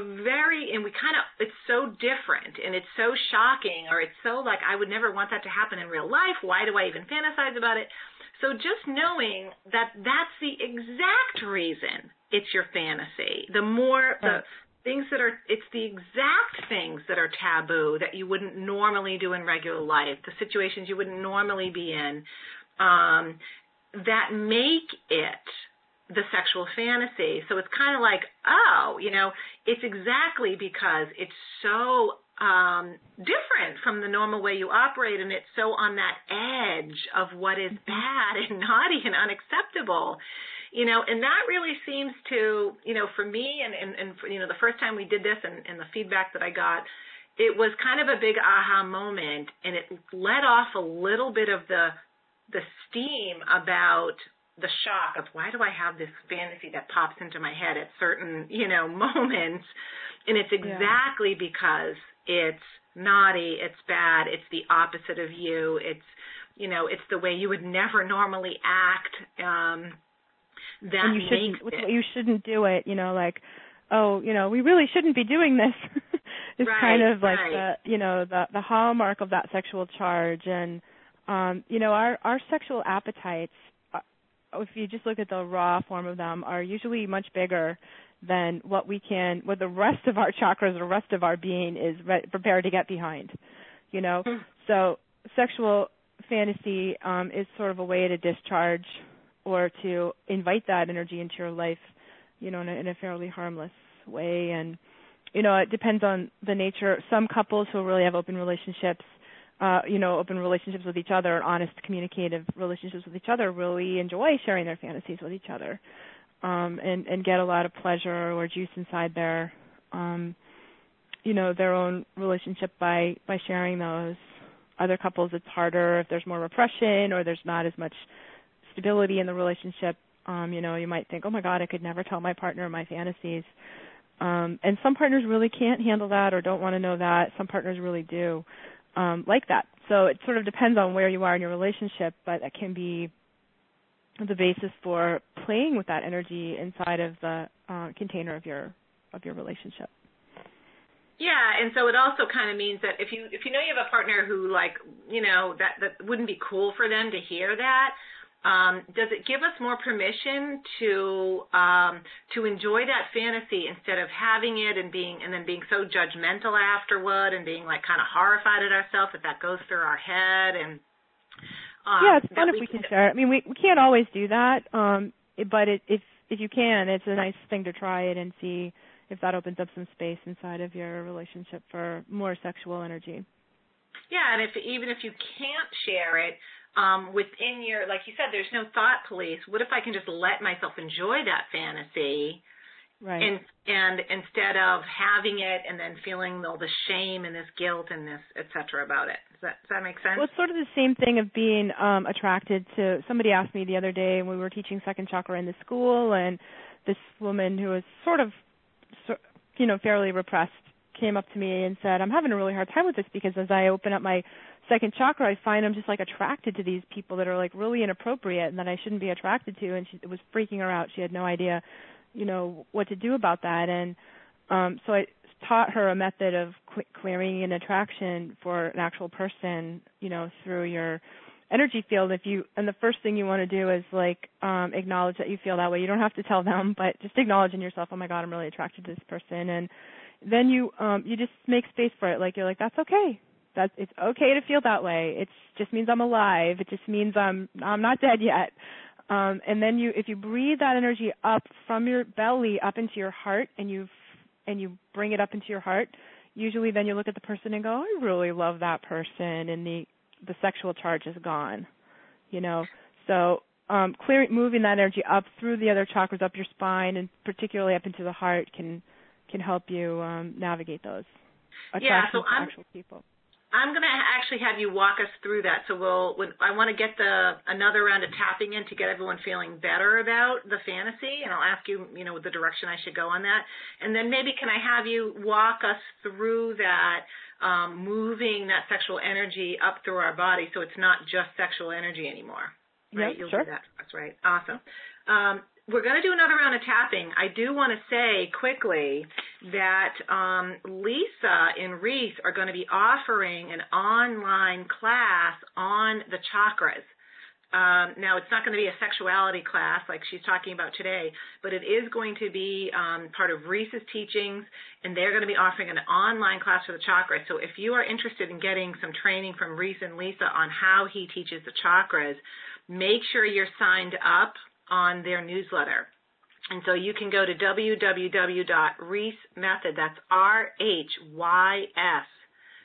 it's so different and it's so shocking, or it's so like, I would never want that to happen in real life. Why do I even fantasize about it? So just knowing that that's the exact reason it's your fantasy. The more the things it's the exact things that are taboo that you wouldn't normally do in regular life, the situations you wouldn't normally be in, that make it the sexual fantasy. So it's kind of like, it's exactly because it's so different from the normal way you operate, and it's so on that edge of what is bad and naughty and unacceptable, and that really seems to, for me and for, the first time we did this and the feedback that I got, it was kind of a big aha moment, and it let off a little bit of the steam about the shock of why do I have this fantasy that pops into my head at certain, moments, and it's exactly because it's naughty, it's bad, it's the opposite of you, it's the way you would never normally act. You shouldn't do it, we really shouldn't be doing this. It's kind of like the hallmark of that sexual charge. And our sexual appetites, if you just look at the raw form of them, are usually much bigger than what the rest of our chakras, the rest of our being is prepared to get behind, So sexual fantasy is sort of a way to discharge or to invite that energy into your life, in a fairly harmless way. And, it depends on the nature. Some couples who really have open relationships, open relationships with each other, honest, communicative relationships with each other, really enjoy sharing their fantasies with each other, and get a lot of pleasure or juice inside their, their own relationship by sharing those. Other couples, it's harder if there's more repression or there's not as much stability in the relationship. You might think, oh my God, I could never tell my partner my fantasies. And some partners really can't handle that or don't want to know that. Some partners really do like that. So it sort of depends on where you are in your relationship, but that can be the basis for playing with that energy inside of the container of your relationship. Yeah, and so it also kind of means that if you know you have a partner who that wouldn't be cool for them to hear that, does it give us more permission to enjoy that fantasy instead of having it and then being so judgmental afterward and being like kind of horrified at ourselves that goes through our head? And yeah, it's fun if we can share it. I mean, we can't always do that, but if you can, it's a nice thing to try it and see if that opens up some space inside of your relationship for more sexual energy. Yeah, and even if you can't share it within your, like you said, there's no thought police. What if I can just let myself enjoy that fantasy, right? And instead of having it and then feeling all the shame and this guilt and this, et cetera, about it. Does that make sense? Well, it's sort of the same thing of being attracted to. Somebody asked me the other day when we were teaching second chakra in the school, and this woman who was sort of fairly repressed came up to me and said, I'm having a really hard time with this because as I open up my second chakra, I find I'm just like attracted to these people that are like really inappropriate and that I shouldn't be attracted to. And it was freaking her out. She had no idea, what to do about that. And so I taught her a method of clearing an attraction for an actual person, through your energy field. And the first thing you want to do is acknowledge that you feel that way. You don't have to tell them, but just acknowledge in yourself, oh my God, I'm really attracted to this person. And then you just make space for it. You're like, that's okay. It's okay to feel that way. It just means I'm alive. It just means I'm not dead yet. And then if you breathe that energy up from your belly up into your heart, and you bring it up into your heart, usually then you look at the person and go, I really love that person, and the sexual charge is gone. So moving that energy up through the other chakras, up your spine, and particularly up into the heart can help you navigate those attractions to actual people. I'm going to actually have you walk us through that. So I want to get another round of tapping in to get everyone feeling better about the fantasy, and I'll ask you, the direction I should go on that. And then maybe can I have you walk us through that, moving that sexual energy up through our body so it's not just sexual energy anymore, right? Yeah, You'll sure. do that. That's right. Awesome. We're going to do another round of tapping. I do want to say quickly that Lisa and Reese are going to be offering an online class on the chakras. Now, it's not going to be a sexuality class like she's talking about today, but it is going to be part of Reese's teachings, and they're going to be offering an online class for the chakras. So if you are interested in getting some training from Reese and Lisa on how he teaches the chakras, make sure you're signed up on their newsletter. And so you can go to www.reesemethod, that's RHYS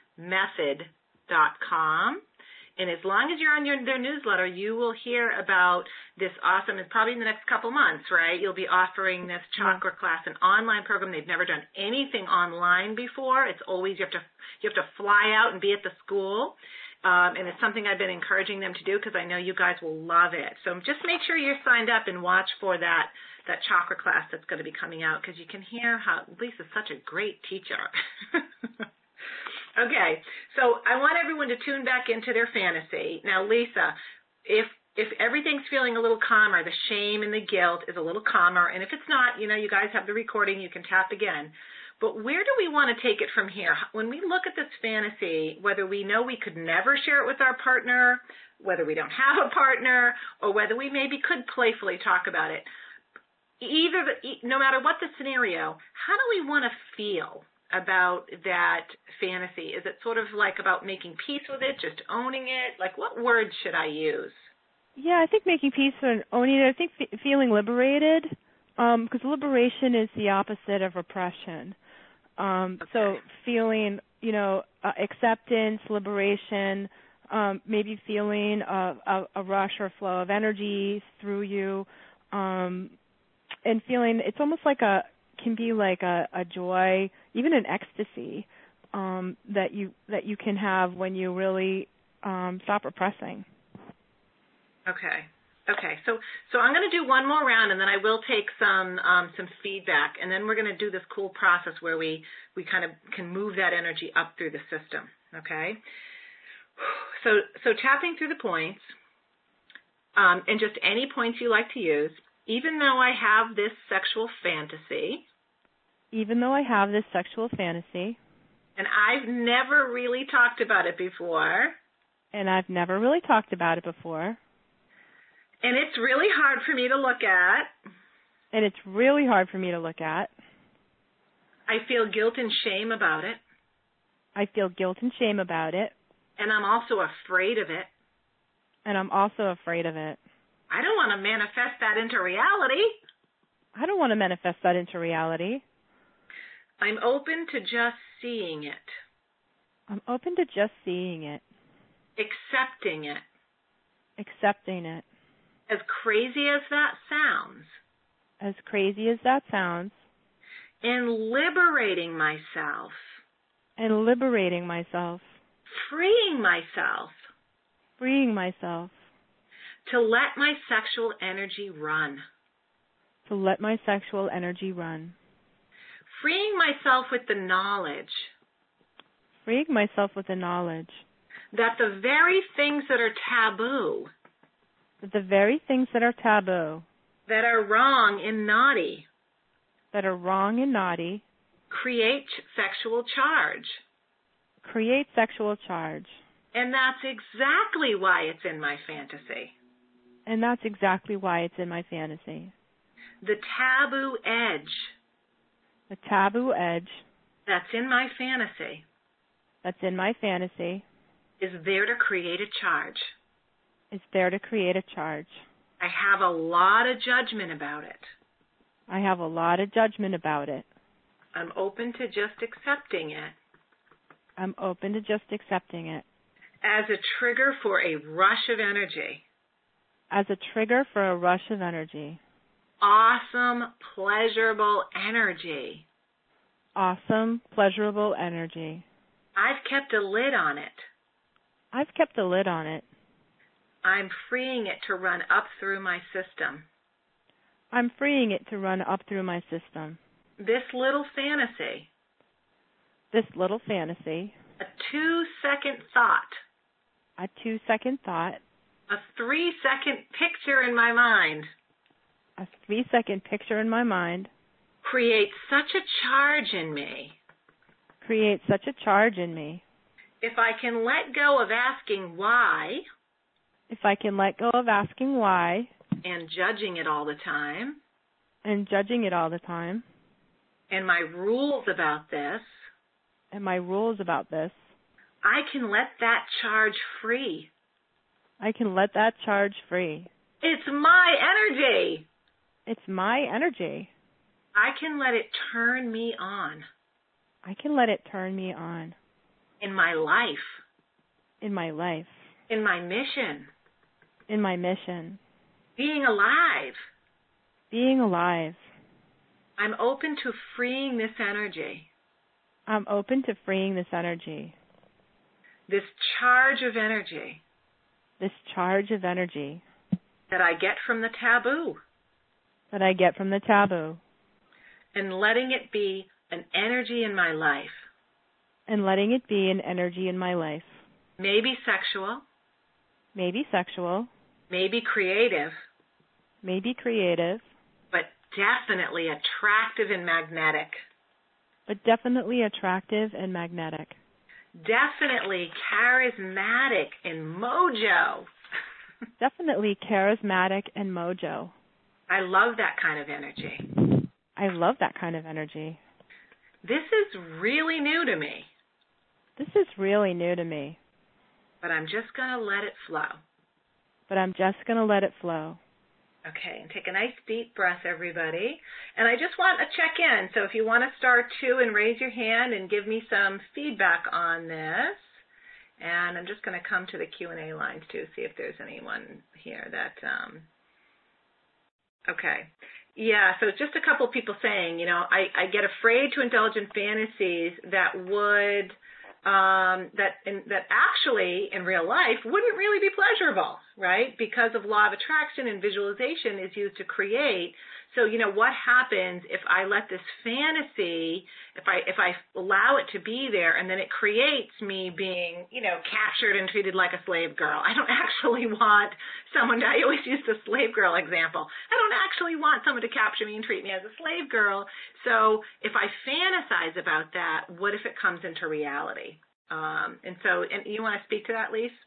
method.com. And as long as you're on their newsletter, you will hear about this awesome, it's probably in the next couple months, right? You'll be offering this chakra class, an online program. They've never done anything online before. It's always you have to fly out and be at the school. And it's something I've been encouraging them to do because I know you guys will love it. So just make sure you're signed up and watch for that chakra class that's going to be coming out, because you can hear how Lisa's such a great teacher. Okay, so I want everyone to tune back into their fantasy. Now, Lisa, if everything's feeling a little calmer, the shame and the guilt is a little calmer, and if it's not, you guys have the recording, you can tap again. But where do we want to take it from here? When we look at this fantasy, whether we know we could never share it with our partner, whether we don't have a partner, or whether we maybe could playfully talk about it, no matter what the scenario, how do we want to feel about that fantasy? Is it sort of like about making peace with it, just owning it? Like, what words should I use? Yeah, I think making peace and owning it. I think feeling liberated, because liberation is the opposite of repression. So feeling, acceptance, liberation, maybe feeling a rush or flow of energy through you, and feeling it's almost like can be like a joy, even an ecstasy that you can have when you really stop repressing. Okay. So I'm going to do one more round, and then I will take some feedback, and then we're going to do this cool process where we kind of can move that energy up through the system. Okay. So tapping through the points, and just any points you like to use. Even though I have this sexual fantasy. Even though I have this sexual fantasy. And I've never really talked about it before. And I've never really talked about it before. And it's really hard for me to look at. And it's really hard for me to look at. I feel guilt and shame about it. I feel guilt and shame about it. And I'm also afraid of it. And I'm also afraid of it. I don't want to manifest that into reality. I don't want to manifest that into reality. I'm open to just seeing it. I'm open to just seeing it. Accepting it. Accepting it. As crazy as that sounds. As crazy as that sounds. And liberating myself. And liberating myself. Freeing myself. Freeing myself. To let my sexual energy run. To let my sexual energy run. Freeing myself with the knowledge. Freeing myself with the knowledge. That the very things that are taboo. That the very things that are taboo. That are wrong and naughty. That are wrong and naughty. Create sexual charge. Create sexual charge. And that's exactly why it's in my fantasy. And that's exactly why it's in my fantasy. The taboo edge. The taboo edge. That's in my fantasy. That's in my fantasy. Is there to create a charge. Is there to create a charge. I have a lot of judgment about it. I have a lot of judgment about it. I'm open to just accepting it. I'm open to just accepting it. As a trigger for a rush of energy. As a trigger for a rush of energy. Awesome, pleasurable energy. Awesome, pleasurable energy. I've kept a lid on it. I've kept a lid on it. I'm freeing it to run up through my system. I'm freeing it to run up through my system. This little fantasy. This little fantasy. A 2-second thought. A 2-second thought. A 3-second picture in my mind. A 3-second picture in my mind. Creates such a charge in me. Creates such a charge in me. If I can let go of asking why. If I can let go of asking why. And judging it all the time. And judging it all the time. And my rules about this. And my rules about this. I can let that charge free. I can let that charge free. It's my energy. It's my energy. I can let it turn me on. I can let it turn me on. In my life. In my life. In my mission. In my mission. Being alive. Being alive. I'm open to freeing this energy. I'm open to freeing this energy. This charge of energy. This charge of energy. That I get from the taboo. That I get from the taboo. And letting it be an energy in my life. And letting it be an energy in my life. Maybe sexual. Maybe sexual. Maybe creative. Maybe creative. But definitely attractive and magnetic. But definitely attractive and magnetic. Definitely charismatic and mojo. Definitely charismatic and mojo. I love that kind of energy. I love that kind of energy. This is really new to me. This is really new to me. But I'm just going to let it flow. but I'm just going to let it flow. Okay, and take a nice deep breath, everybody. And I just want a check-in. So if you want to start too and raise your hand and give me some feedback on this. And I'm just going to come to the Q&A lines too, see if there's anyone here that, okay. Yeah, so just a couple people saying, I get afraid to indulge in fantasies that would, that actually in real life wouldn't really be pleasurable, right? Because of law of attraction and visualization is used to create. So, what happens if I let this fantasy, if I allow it to be there, and then it creates me being, captured and treated like a slave girl. I don't actually want someone to, I always use the slave girl example. I don't actually want someone to capture me and treat me as a slave girl. So if I fantasize about that, what if it comes into reality? And you want to speak to that, Lise?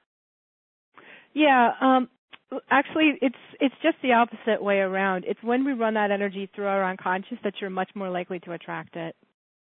Yeah, actually, it's just the opposite way around. It's when we run that energy through our unconscious that you're much more likely to attract it.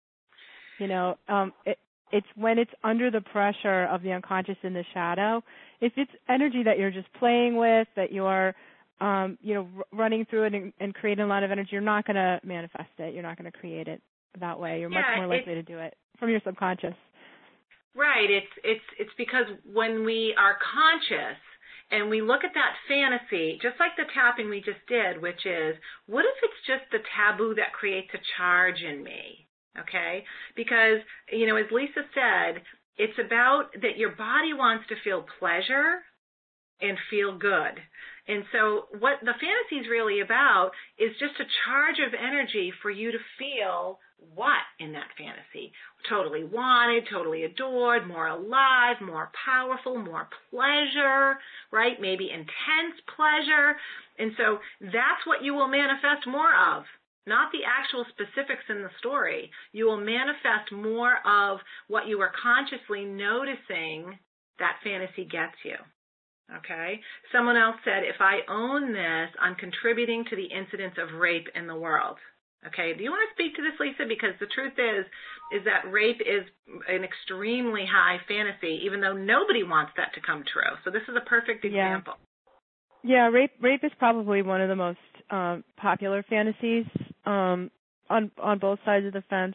It's when it's under the pressure of the unconscious in the shadow. If it's energy that you're just playing with, that you're, running through it and creating a lot of energy, you're not going to manifest it. You're not going to create it that way. You're much more likely to do it from your subconscious. Right. It's because when we are conscious, and we look at that fantasy, just like the tapping we just did, which is, what if it's just the taboo that creates a charge in me? Okay? Because, as Lisa said, it's about that your body wants to feel pleasure and feel good. And so what the fantasy is really about is just a charge of energy for you to feel what in that fantasy? Totally wanted, totally adored, more alive, more powerful, more pleasure, right? Maybe intense pleasure. And so that's what you will manifest more of, not the actual specifics in the story. You will manifest more of what you are consciously noticing that fantasy gets you. Okay? Someone else said, if I own this, I'm contributing to the incidence of rape in the world. Okay, do you want to speak to this, Lisa? Because the truth is that rape is an extremely high fantasy, even though nobody wants that to come true. So this is a perfect example. Yeah, rape is probably one of the most popular fantasies on both sides of the fence.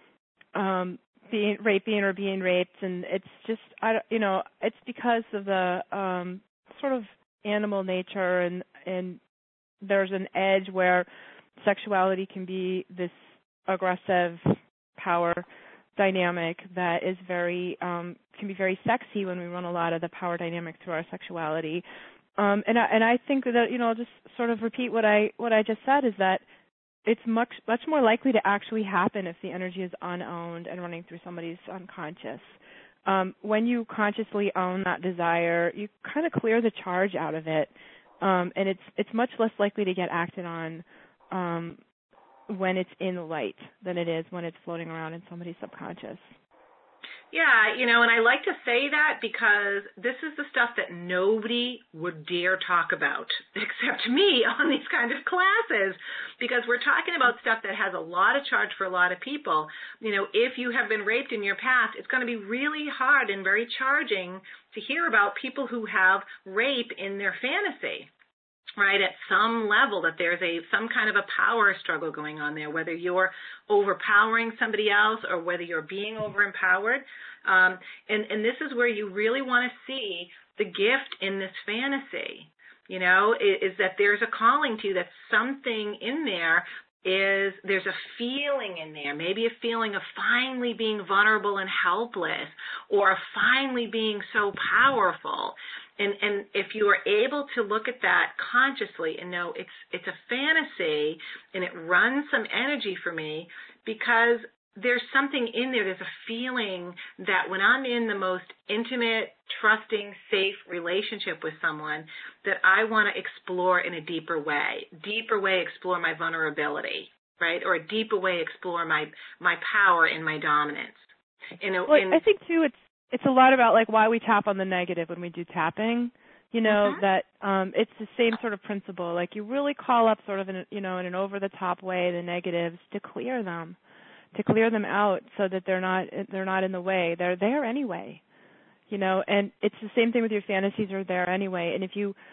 Being raped, and it's just it's because of the sort of animal nature, and there's an edge where sexuality can be this aggressive power dynamic that is can be very sexy when we run a lot of the power dynamic through our sexuality. And I think that I'll just sort of repeat what I just said, is that it's much more likely to actually happen if the energy is unowned and running through somebody's unconscious. When you consciously own that desire, you kind of clear the charge out of it, and it's much less likely to get acted on when it's in the light than it is when it's floating around in somebody's subconscious. Yeah, and I like to say that because this is the stuff that nobody would dare talk about except me on these kind of classes, because we're talking about stuff that has a lot of charge for a lot of people. If you have been raped in your past, it's going to be really hard and very charging to hear about people who have rape in their fantasy. Right, at some level, that there's some kind of a power struggle going on there, whether you're overpowering somebody else or whether you're being overempowered. And this is where you really want to see the gift in this fantasy, is that there's a calling to you, that something in there there's a feeling in there, maybe a feeling of finally being vulnerable and helpless, or finally being so powerful. And if you are able to look at that consciously and know it's a fantasy and it runs some energy for me, because there's something in there, there's a feeling that when I'm in the most intimate, trusting, safe relationship with someone, that I want to explore in a deeper way, explore my vulnerability, right? Or a deeper way explore my power and my dominance. I think too it's a lot about like why we tap on the negative when we do tapping. That it's the same sort of principle. Like you really call up sort of in an over the top way the negatives to clear them out so that they're not in the way. They're there anyway. And it's the same thing with your fantasies are there anyway. And if you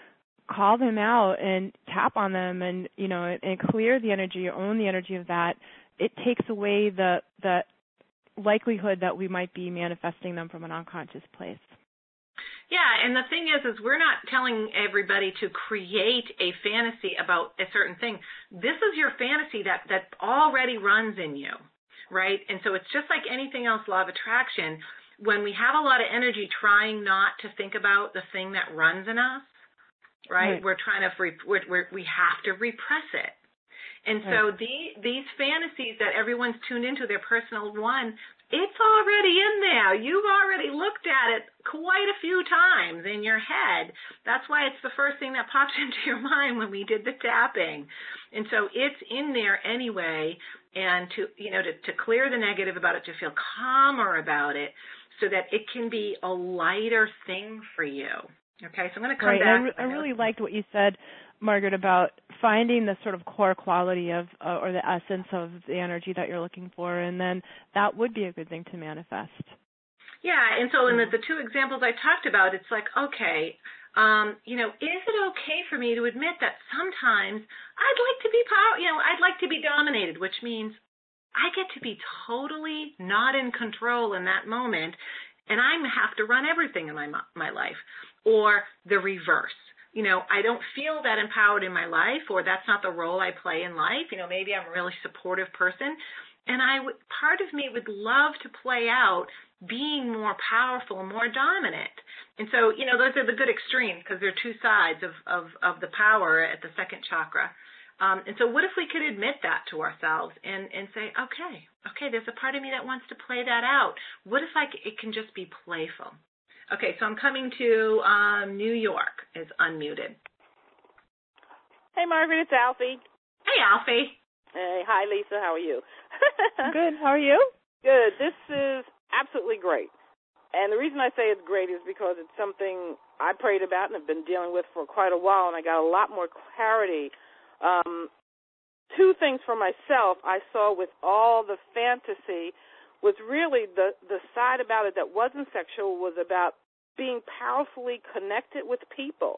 call them out and tap on them and, and clear the energy, own the energy of that, it takes away the likelihood that we might be manifesting them from an unconscious place. Yeah, and the thing is we're not telling everybody to create a fantasy about a certain thing. This is your fantasy that already runs in you, right? And so it's just like anything else, law of attraction. When we have a lot of energy trying not to think about the thing that runs in us, right? We're trying to, we have to repress it. And so these fantasies that everyone's tuned into, their personal one, it's already in there. You've already looked at it quite a few times in your head. That's why it's the first thing that popped into your mind when we did the tapping. And so it's in there anyway. And to clear the negative about it, to feel calmer about it, so that it can be a lighter thing for you. Okay, so I'm going to come back. I really liked what you said, Margaret, about finding the sort of core quality of or the essence of the energy that you're looking for, and then that would be a good thing to manifest. Yeah, and so in the two examples I talked about, it's like, okay, is it okay for me to admit that sometimes I'd like to be I'd like to be dominated, which means I get to be totally not in control in that moment, and I have to run everything in my life. Or the reverse. I don't feel that empowered in my life, or that's not the role I play in life. Maybe I'm a really supportive person, and part of me would love to play out being more powerful, more dominant. And so, those are the good extremes, because they're two sides of the power at the second chakra. And so what if we could admit that to ourselves and say, okay, there's a part of me that wants to play that out. What if it can just be playful? Okay, so I'm coming to New York. It's unmuted. Hey, Margaret, it's Alfie. Hey, Alfie. Hey, hi, Lisa. How are you? Good. How are you? Good. This is absolutely great. And the reason I say it's great is because it's something I prayed about and have been dealing with for quite a while, and I got a lot more clarity. Two things for myself I saw with all the fantasy was really the side about it that wasn't sexual was about being powerfully connected with people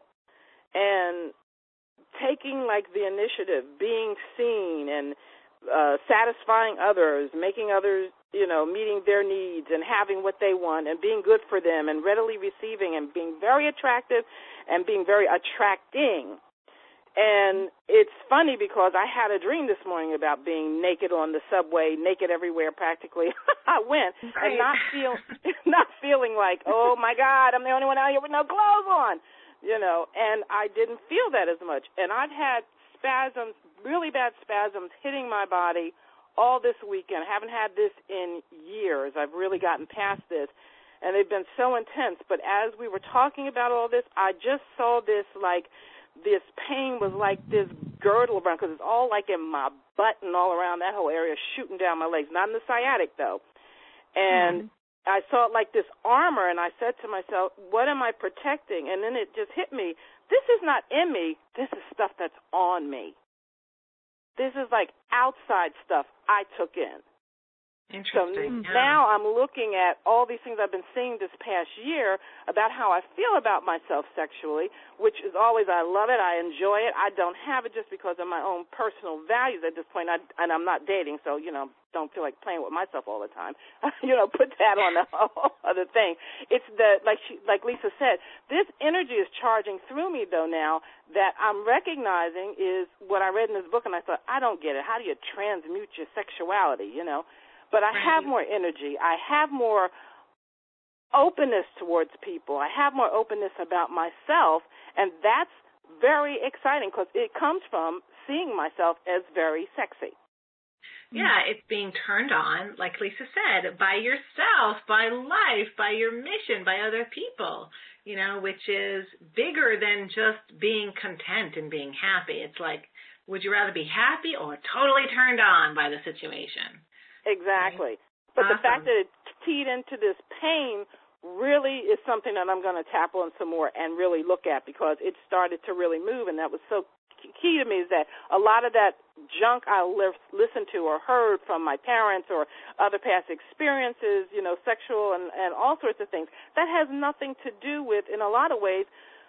and taking like the initiative, being seen and satisfying others, making others, meeting their needs and having what they want and being good for them and readily receiving and being very attractive and being very attracting. And it's funny because I had a dream this morning about being naked on the subway, naked everywhere practically. I went and not feeling like, oh my God, I'm the only one out here with no clothes on, and I didn't feel that as much. And I've had spasms, really bad spasms hitting my body all this weekend. I haven't had this in years. I've really gotten past this. And they've been so intense. But as we were talking about all this, I just saw this this pain was like this girdle around, because it's all like in my butt and all around that whole area, shooting down my legs, not in the sciatic though. And I saw it like this armor, and I said to myself, what am I protecting? And then it just hit me. This is not in me. This is stuff that's on me. This is like outside stuff I took in. Interesting. So now I'm looking at all these things I've been seeing this past year about how I feel about myself sexually, which is always, I love it, I enjoy it. I don't have it just because of my own personal values at this point, and I'm not dating, so, don't feel like playing with myself all the time. Put that on the whole other thing. It's like Lisa said, this energy is charging through me, though, now that I'm recognizing is what I read in this book, and I thought, I don't get it. How do you transmute your sexuality, But I have more energy. I have more openness towards people. I have more openness about myself, and that's very exciting because it comes from seeing myself as very sexy. Yeah, it's being turned on, like Lisa said, by yourself, by life, by your mission, by other people, which is bigger than just being content and being happy. It's like, would you rather be happy or totally turned on by the situation? Exactly. But the fact that it teed into this pain really is something that I'm going to tap on some more and really look at, because it started to really move, and that was so key to me, is that a lot of that junk I listened to or heard from my parents or other past experiences, sexual and all sorts of things, that has nothing to do with, in a lot of ways,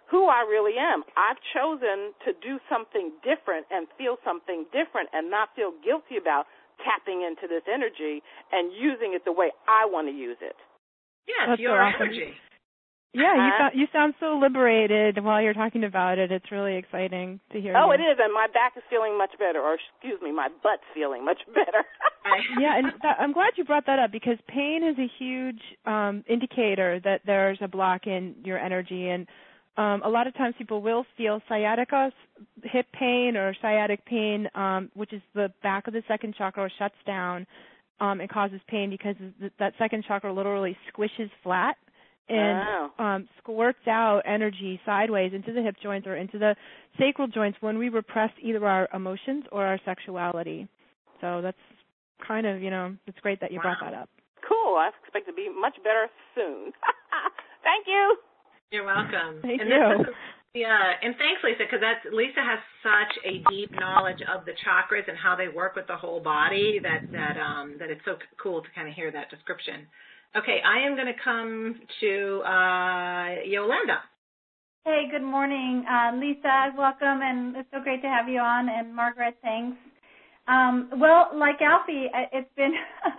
who I really am. I've chosen to do something different and feel something different and not feel guilty about tapping into this energy and using it the way I want to use it. Yeah, it's your energy. Yeah, you sound so liberated while you're talking about it. It's really exciting to hear. Oh, it is, and my back is feeling much better, or excuse me, my butt's feeling much better. Yeah, and I'm glad you brought that up because pain is a huge indicator that there's a block in your energy, and a lot of times people will feel sciatica, hip pain, or sciatic pain, which is the back of the second chakra shuts down and causes pain because that second chakra literally squishes flat and squirts out energy sideways into the hip joints or into the sacral joints when we repress either our emotions or our sexuality. So that's kind of, it's great that you brought that up. Cool. I expect to be much better soon. Thank you. You're welcome. Thank you. And thanks, Lisa, because Lisa has such a deep knowledge of the chakras and how they work with the whole body that it's so cool to kind of hear that description. Okay, I am going to come to Yolanda. Hey, good morning, Lisa. Welcome, and it's so great to have you on. And Margaret, thanks. Well, like Alfie, it's been.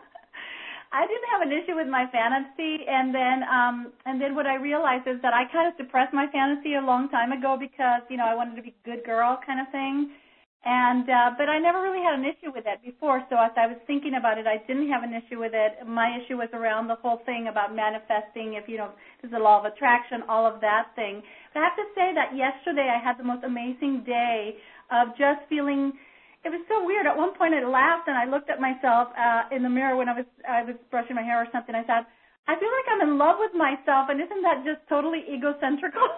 I didn't have an issue with my fantasy, and then what I realized is that I kind of suppressed my fantasy a long time ago because I wanted to be a good girl kind of thing. And but I never really had an issue with it before, so as I was thinking about it, I didn't have an issue with it. My issue was around the whole thing about manifesting, if there's a law of attraction, all of that thing. But I have to say that yesterday I had the most amazing day of just feeling. It was so weird. At one point I laughed and I looked at myself in the mirror when I was brushing my hair or something. I thought, I feel like I'm in love with myself, and isn't that just totally egocentrical?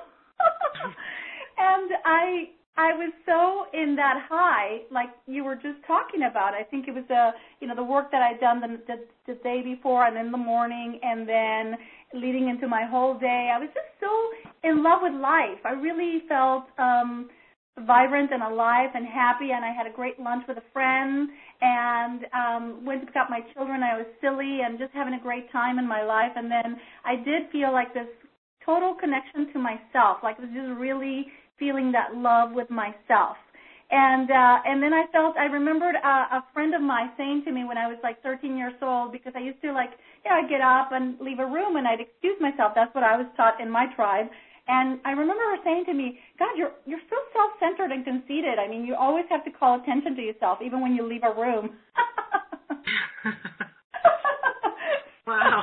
And I was so in that high, like you were just talking about. I think it was the work that I'd done the day before and in the morning and then leading into my whole day. I was just so in love with life. I really felt vibrant and alive and happy, and I had a great lunch with a friend and went and got my children. I was silly and just having a great time in my life. And then I did feel like this total connection to myself, like it was just really feeling that love with myself. And then I remembered a friend of mine saying to me when I was like 13 years old, because I used to I'd get up and leave a room and I'd excuse myself. That's what I was taught in my tribe. And I remember her saying to me, God, you're so self-centered and conceited. I mean, you always have to call attention to yourself, even when you leave a room. Wow.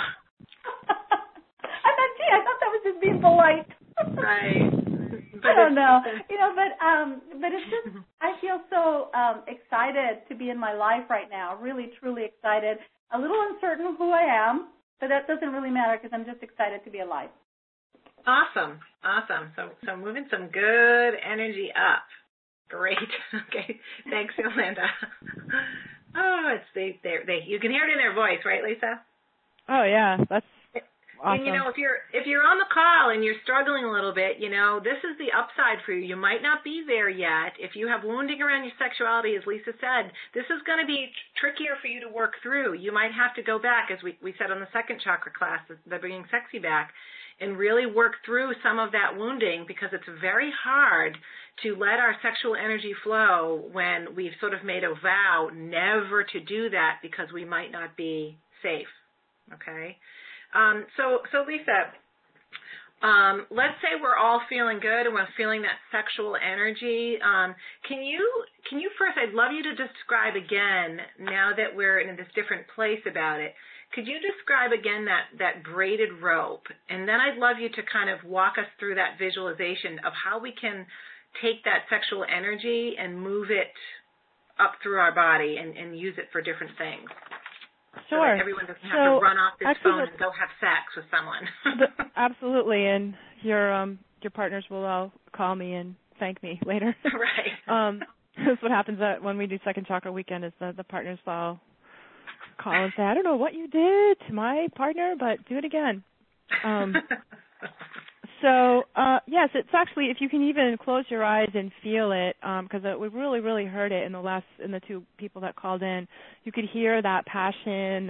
I thought, gee, I thought that was just being polite. Right. I don't know, but it's just, I feel so excited to be in my life right now, really, truly excited. A little uncertain who I am, but that doesn't really matter because I'm just excited to be alive. Awesome. So moving some good energy up. Great. Okay. Thanks, Yolanda. Oh, you can hear it in their voice, right, Lisa? Oh yeah, that's awesome. And if you're on the call and you're struggling a little bit, this is the upside for you. You might not be there yet. If you have wounding around your sexuality, as Lisa said, this is going to be trickier for you to work through. You might have to go back, as we said on the second chakra class, the Bringing Sexy Back, and really work through some of that wounding, because it's very hard to let our sexual energy flow when we've sort of made a vow never to do that because we might not be safe. Okay? So Lisa, let's say we're all feeling good and we're feeling that sexual energy. Can you first, I'd love you to describe again, now that we're in this different place about it, could you describe again that braided rope? And then I'd love you to kind of walk us through that visualization of how we can take that sexual energy and move it up through our body and use it for different things. Sure. So that everyone doesn't have to run off this phone and go have sex with someone. Absolutely, and your partners will all call me and thank me later. Right. That's what happens when we do Second Chakra Weekend, is the partners will all call and say, I don't know what you did to my partner, but do it again. So, yes, it's actually, if you can even close your eyes and feel it, because we really, really heard it in the two people that called in. You could hear that passion,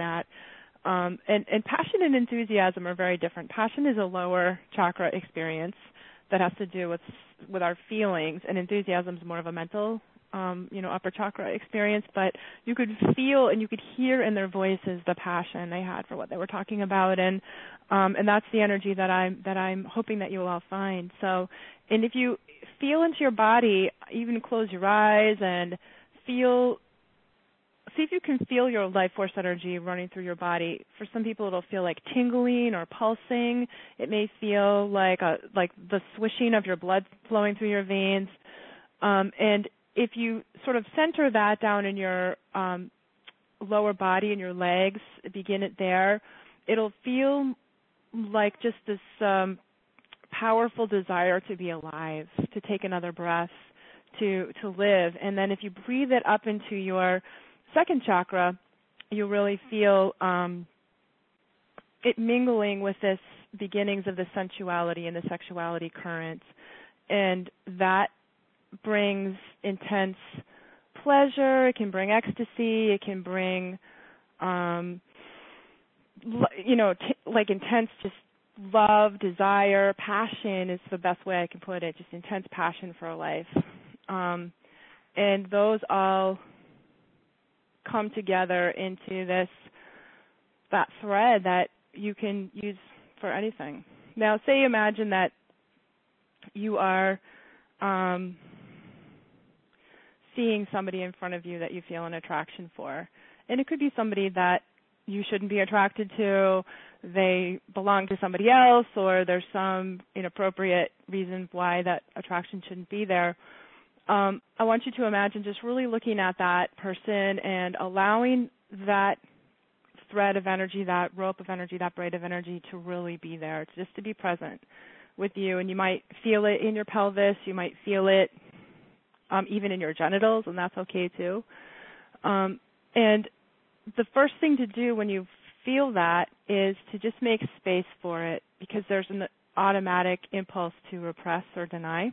and passion and enthusiasm are very different. Passion is a lower chakra experience. that has to do with our feelings, and enthusiasm is more of a mental, upper chakra experience. But you could feel and you could hear in their voices the passion they had for what they were talking about, and that's the energy that I'm hoping that you will all find. So, and if you feel into your body, even close your eyes and see if you can feel your life force energy running through your body. For some people, it'll feel like tingling or pulsing. It may feel like the swishing of your blood flowing through your veins. And if you sort of center that down in your lower body and your legs, begin it there, it'll feel like just this powerful desire to be alive, to take another breath, to live. And then if you breathe it up into your second chakra, you really feel it mingling with this beginnings of the sensuality and the sexuality current. And that brings intense pleasure. It can bring ecstasy. It can bring, like intense just love, desire, passion is the best way I can put it, just intense passion for life. And those all come together into that thread that you can use for anything. Now, imagine that you are seeing somebody in front of you that you feel an attraction for. And it could be somebody that you shouldn't be attracted to, they belong to somebody else, or there's some inappropriate reason why that attraction shouldn't be there. I want you to imagine just really looking at that person and allowing that thread of energy, that rope of energy, that braid of energy to really be there, just to be present with you. And you might feel it in your pelvis. You might feel it even in your genitals, and that's okay too. And the first thing to do when you feel that is to just make space for it, because there's an automatic impulse to repress or deny.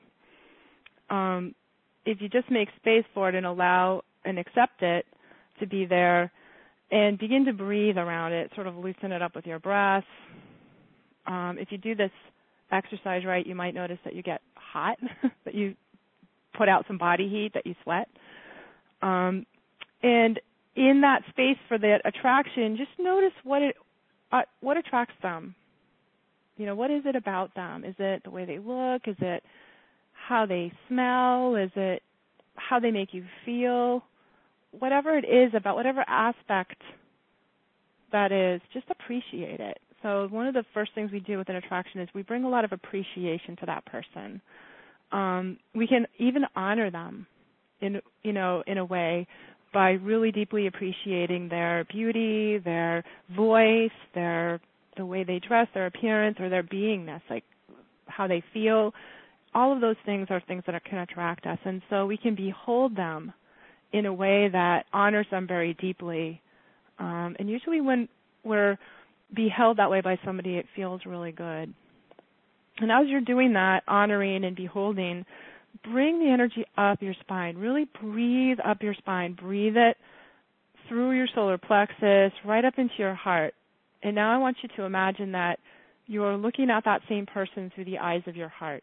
If you just make space for it and allow and accept it to be there and begin to breathe around it, sort of loosen it up with your breath. If you do this exercise right, you might notice that you get hot, that you put out some body heat, that you sweat. And in that space for that attraction, just notice what attracts them. What is it about them? Is it the way they look? Is it how they smell? Is it how they make you feel? Whatever it is about, whatever aspect that is, just appreciate it. So one of the first things we do with an attraction is we bring a lot of appreciation to that person. We can even honor them in a way by really deeply appreciating their beauty, their voice, the way they dress, their appearance, or their beingness, like how they feel. All of those things are things that can attract us. And so we can behold them in a way that honors them very deeply. And usually when we're beheld that way by somebody, it feels really good. And as you're doing that, honoring and beholding, bring the energy up your spine. Really breathe up your spine. Breathe it through your solar plexus, right up into your heart. And now I want you to imagine that you're looking at that same person through the eyes of your heart.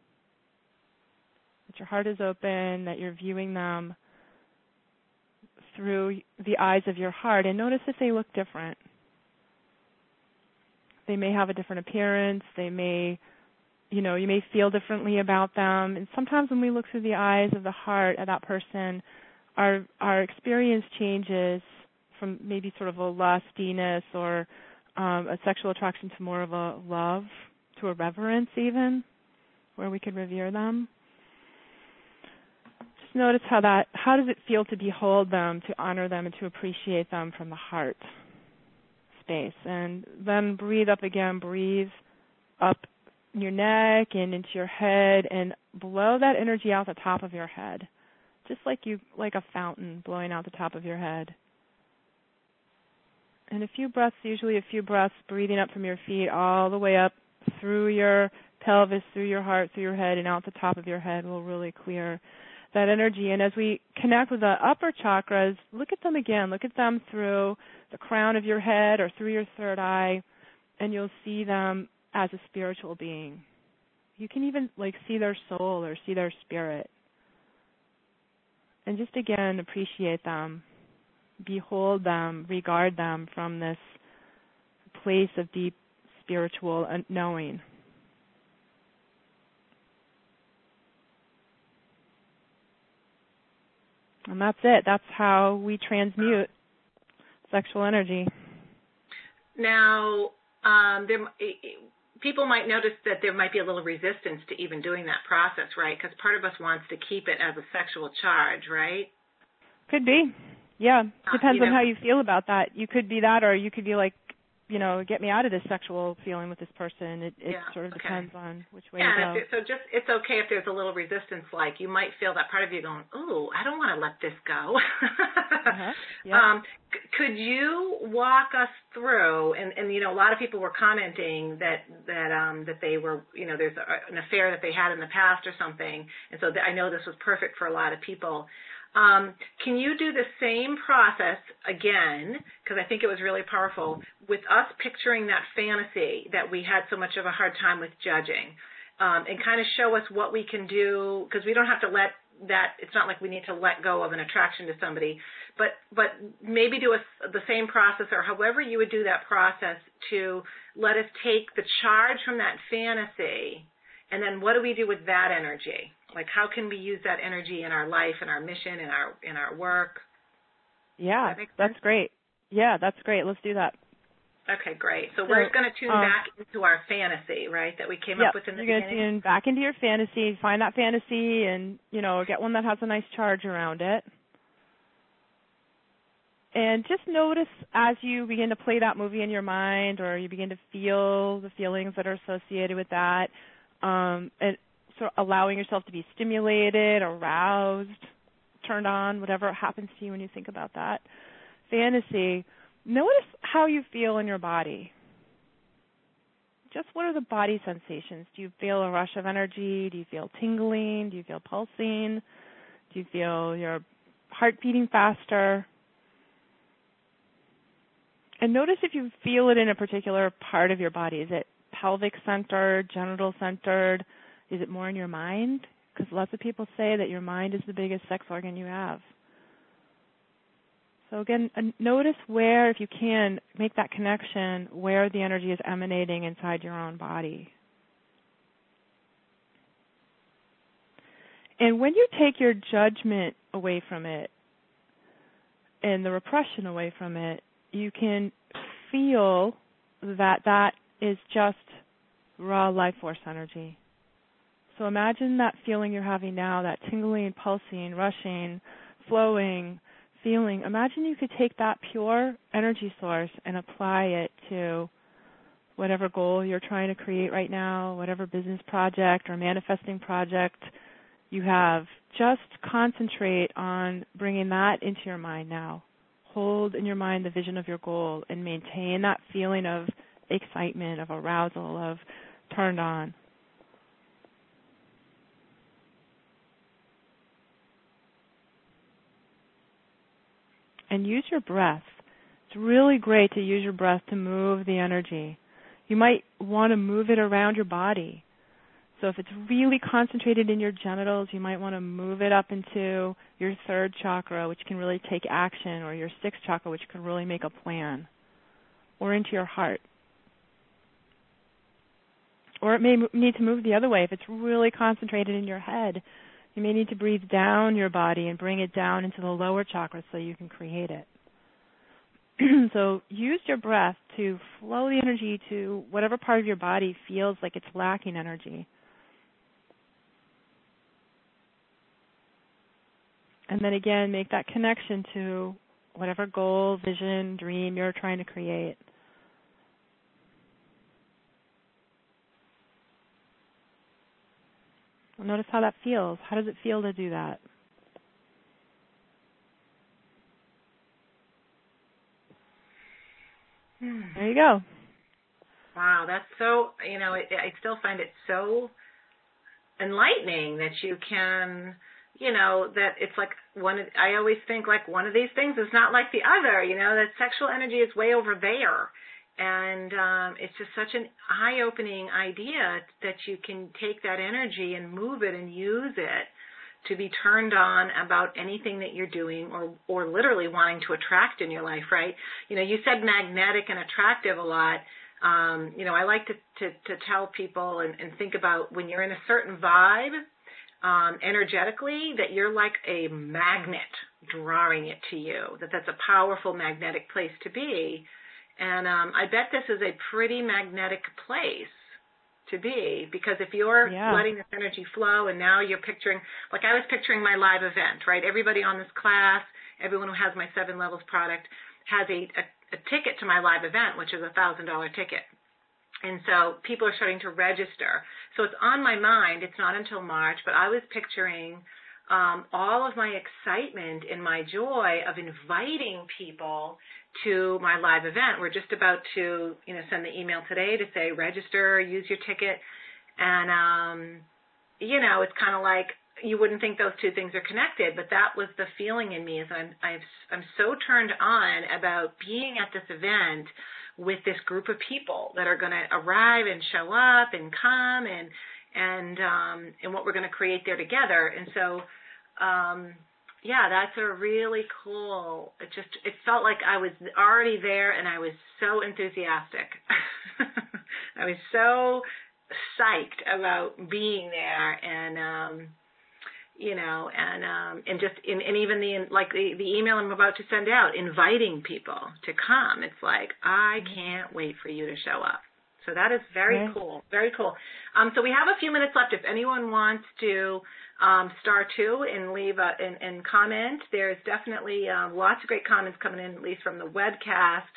That your heart is open, that you're viewing them through the eyes of your heart. And notice if they look different. They may have a different appearance. They may, you may feel differently about them. And sometimes when we look through the eyes of the heart of that person, our experience changes from maybe sort of a lustiness or a sexual attraction to more of a love, to a reverence even, where we could revere them. Just notice how does it feel to behold them, to honor them, and to appreciate them from the heart space. And then breathe up again, breathe up your neck and into your head, and blow that energy out the top of your head, just like a fountain blowing out the top of your head. And usually a few breaths, breathing up from your feet all the way up through your pelvis, through your heart, through your head, and out the top of your head will really clear that energy. And as we connect with the upper chakras, look at them again. Look at them through the crown of your head or through your third eye, and you'll see them as a spiritual being. You can even like see their soul or see their spirit. And just again, appreciate them, behold them, regard them from this place of deep spiritual knowing. And that's it. That's how we transmute sexual energy. Now, people might notice that there might be a little resistance to even doing that process, right? Because part of us wants to keep it as a sexual charge, right? Could be. Yeah. Depends on how you feel about that. You could be that, or you could be like, get me out of this sexual feeling with this person. It sort of depends on which way you go. So it's okay if there's a little resistance, like you might feel that part of you going, ooh, I don't want to let this go. Could you walk us through, and a lot of people were commenting that they were, there's an affair that they had in the past or something, and so I know this was perfect for a lot of people. Can you do the same process again, because I think it was really powerful, with us picturing that fantasy that we had so much of a hard time with judging, and kind of show us what we can do, because we don't have to let that, it's not like we need to let go of an attraction to somebody, but maybe do the same process, or however you would do that process, to let us take the charge from that fantasy, and then what do we do with that energy? Like, how can we use that energy in our life, in our mission, in our work? Yeah, that's great. Yeah, that's great. Let's do that. Okay, great. So we're going to tune back into our fantasy, right, that we came up with in the beginning? You're going to tune back into your fantasy, find that fantasy, and, get one that has a nice charge around it. And just notice as you begin to play that movie in your mind, or you begin to feel the feelings that are associated with that, and sort of allowing yourself to be stimulated, aroused, turned on, whatever happens to you when you think about that fantasy. Notice how you feel in your body. Just what are the body sensations? Do you feel a rush of energy? Do you feel tingling? Do you feel pulsing? Do you feel your heart beating faster? And notice if you feel it in a particular part of your body. Is it pelvic centered, genital centered? Is it more in your mind? Because lots of people say that your mind is the biggest sex organ you have. So again, notice where, if you can, make that connection where the energy is emanating inside your own body. And when you take your judgment away from it and the repression away from it, you can feel that is just raw life force energy. So imagine that feeling you're having now, that tingling, pulsing, rushing, flowing feeling. Imagine you could take that pure energy source and apply it to whatever goal you're trying to create right now, whatever business project or manifesting project you have. Just concentrate on bringing that into your mind now. Hold in your mind the vision of your goal and maintain that feeling of excitement, of arousal, of turned on. And use your breath. It's really great to use your breath to move the energy. You might want to move it around your body. So if it's really concentrated in your genitals, you might want to move it up into your third chakra, which can really take action, or your sixth chakra, which can really make a plan, or into your heart. Or it may need to move the other way. If it's really concentrated in your head, you may need to breathe down your body and bring it down into the lower chakra so you can create it. So use your breath to flow the energy to whatever part of your body feels like it's lacking energy. And then again, make that connection to whatever goal, vision, dream you're trying to create. Well, notice how that feels. How does it feel to do that? There you go. Wow, that's so, I still find it so enlightening that you can, that it's like I always think like one of these things is not like the other, that sexual energy is way over there. And it's just such an eye-opening idea that you can take that energy and move it and use it to be turned on about anything that you're doing or literally wanting to attract in your life, right? You know, you said magnetic and attractive a lot. You know, I like to tell people and think about when you're in a certain vibe energetically, that you're like a magnet drawing it to you, that's a powerful magnetic place to be. And I bet this is a pretty magnetic place to be, because if you're letting this energy flow, and now you're picturing, like I was picturing my live event, right? Everybody on this class, everyone who has my 7 Levels product has a ticket to my live event, which is a $1,000 ticket. And so people are starting to register. So it's on my mind. It's not until March, but I was picturing all of my excitement and my joy of inviting people to my live event. We're just about to, you know, send the email today to say register, use your ticket. And, you know, it's kind of like you wouldn't think those two things are connected, but that was the feeling in me, is I'm so turned on about being at this event with this group of people that are going to arrive and show up and come and what we're going to create there together. And so, yeah, that's a really cool, it felt like I was already there, and I was so enthusiastic. I was so psyched about being there, and, you know, and just, and even the email I'm about to send out, inviting people to come. It's like, I can't wait for you to show up. So that is very cool, very cool. So we have a few minutes left. If anyone wants to star 2 and leave and comment, there's definitely lots of great comments coming in, at least from the webcast.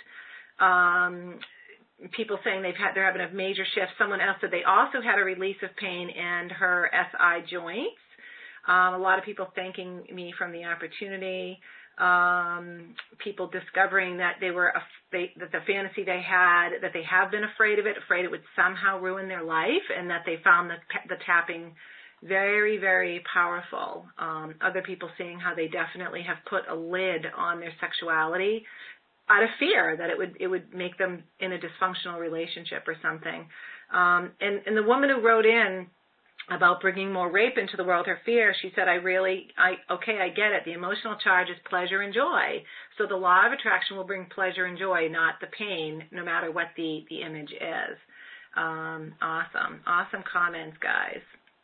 People saying they're having a major shift. Someone else said they also had a release of pain in her SI joints. A lot of people thanking me from the opportunity. People discovering that that the fantasy they had, that they have been afraid of it would somehow ruin their life, and that they found the tapping very, very powerful. Other people seeing how they definitely have put a lid on their sexuality out of fear that it would make them in a dysfunctional relationship or something. And the woman who wrote in about bringing more rape into the world, her fear, she said, I get it. The emotional charge is pleasure and joy. So the law of attraction will bring pleasure and joy, not the pain, no matter what the image is. Awesome comments, guys.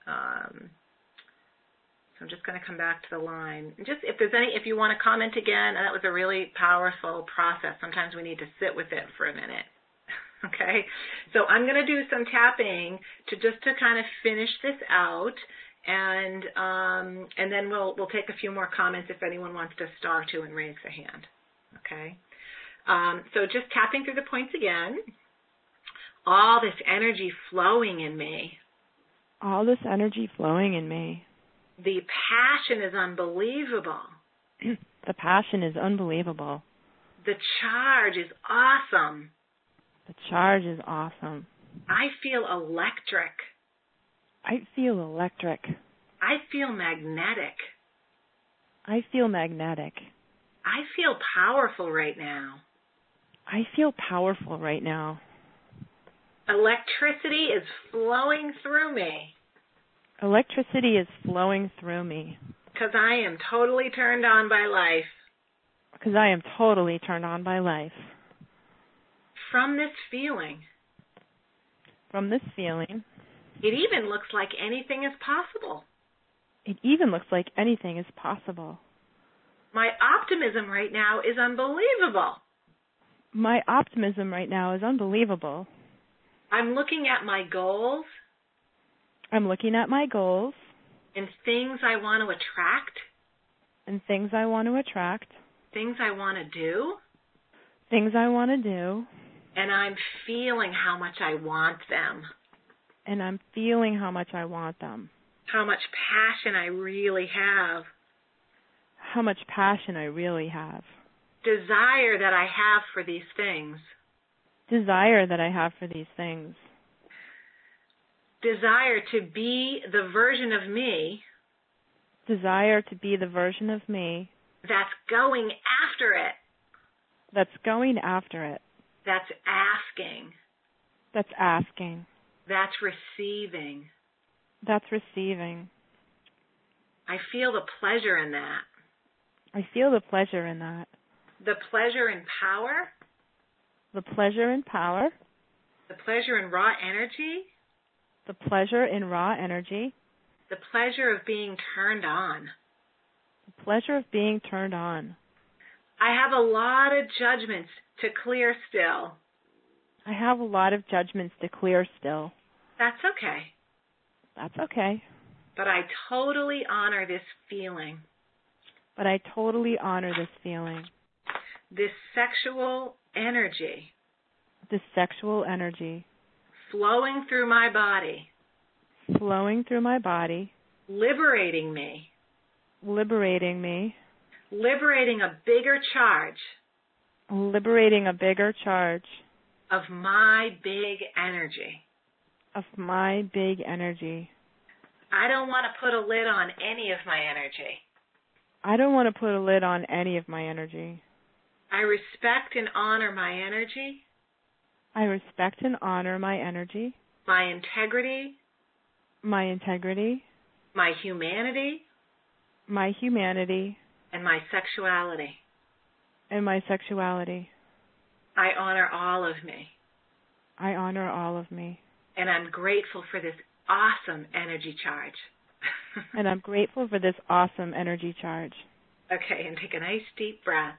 So I'm just going to come back to the line. Just if you want to comment again, that was a really powerful process. Sometimes we need to sit with it for a minute. Okay, so I'm going to do some tapping to kind of finish this out, and then we'll take a few more comments if anyone wants to star 2 and raise their hand. Okay, so just tapping through the points again. All this energy flowing in me. All this energy flowing in me. The passion is unbelievable. The passion is unbelievable. The charge is awesome. The charge is awesome. I feel electric. I feel electric. I feel magnetic. I feel magnetic. I feel powerful right now. I feel powerful right now. Electricity is flowing through me. Electricity is flowing through me. Because I am totally turned on by life. Because I am totally turned on by life. From this feeling. It even looks like anything is possible. It even looks like anything is possible. My optimism right now is unbelievable. My optimism right now is unbelievable. I'm looking at my goals. I'm looking at my goals. And things I want to attract. And things I want to attract. Things I want to do. Things I want to do. And I'm feeling how much I want them. And I'm feeling how much I want them. How much passion I really have. How much passion I really have. Desire that I have for these things. Desire that I have for these things. Desire to be the version of me. Desire to be the version of me. That's going after it. That's going after it. That's asking. That's asking. That's receiving. That's receiving. I feel the pleasure in that. I feel the pleasure in that. The pleasure in power. The pleasure in power. The pleasure in raw energy. The pleasure in raw energy. The pleasure of being turned on. The pleasure of being turned on. I have a lot of judgments to clear still. I have a lot of judgments to clear still. That's okay. That's okay. But I totally honor this feeling. But I totally honor this feeling. This sexual energy. This sexual energy. Flowing through my body. Flowing through my body. Liberating me. Liberating me. Liberating a bigger charge. Liberating a bigger charge. Of my big energy. Of my big energy. I don't want to put a lid on any of my energy. I don't want to put a lid on any of my energy. I respect and honor my energy. I respect and honor my energy. My integrity. My integrity. My humanity. My humanity. And my sexuality. And my sexuality. I honor all of me. I honor all of me. And I'm grateful for this awesome energy charge. And I'm grateful for this awesome energy charge. Okay, and take a nice deep breath.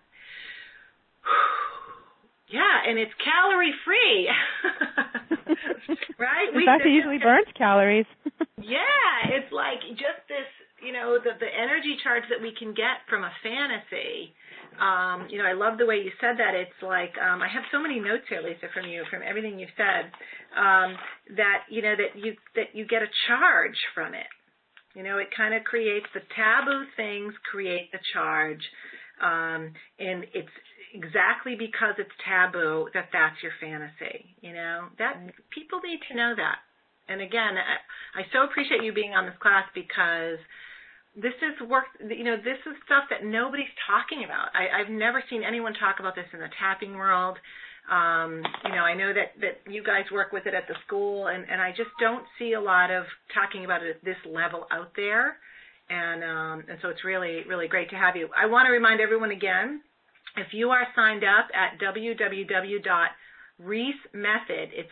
Yeah, and it's calorie free. Right? In fact, it usually burns calories. Yeah, it's like just this, the energy charge that we can get from a fantasy. I love the way you said that. It's like I have so many notes here, Lisa, from you, from everything you've said, that you get a charge from it. It kind of creates the taboo things, create the charge, and it's exactly because it's taboo that's your fantasy. That people need to know that. And again, I so appreciate you being on this class because this is work. This is stuff that nobody's talking about. I've never seen anyone talk about this in the tapping world. I know that you guys work with it at the school, and I just don't see a lot of talking about it at this level out there. And so it's really, really great to have you. I want to remind everyone again, if you are signed up at www.RheesMethod, it's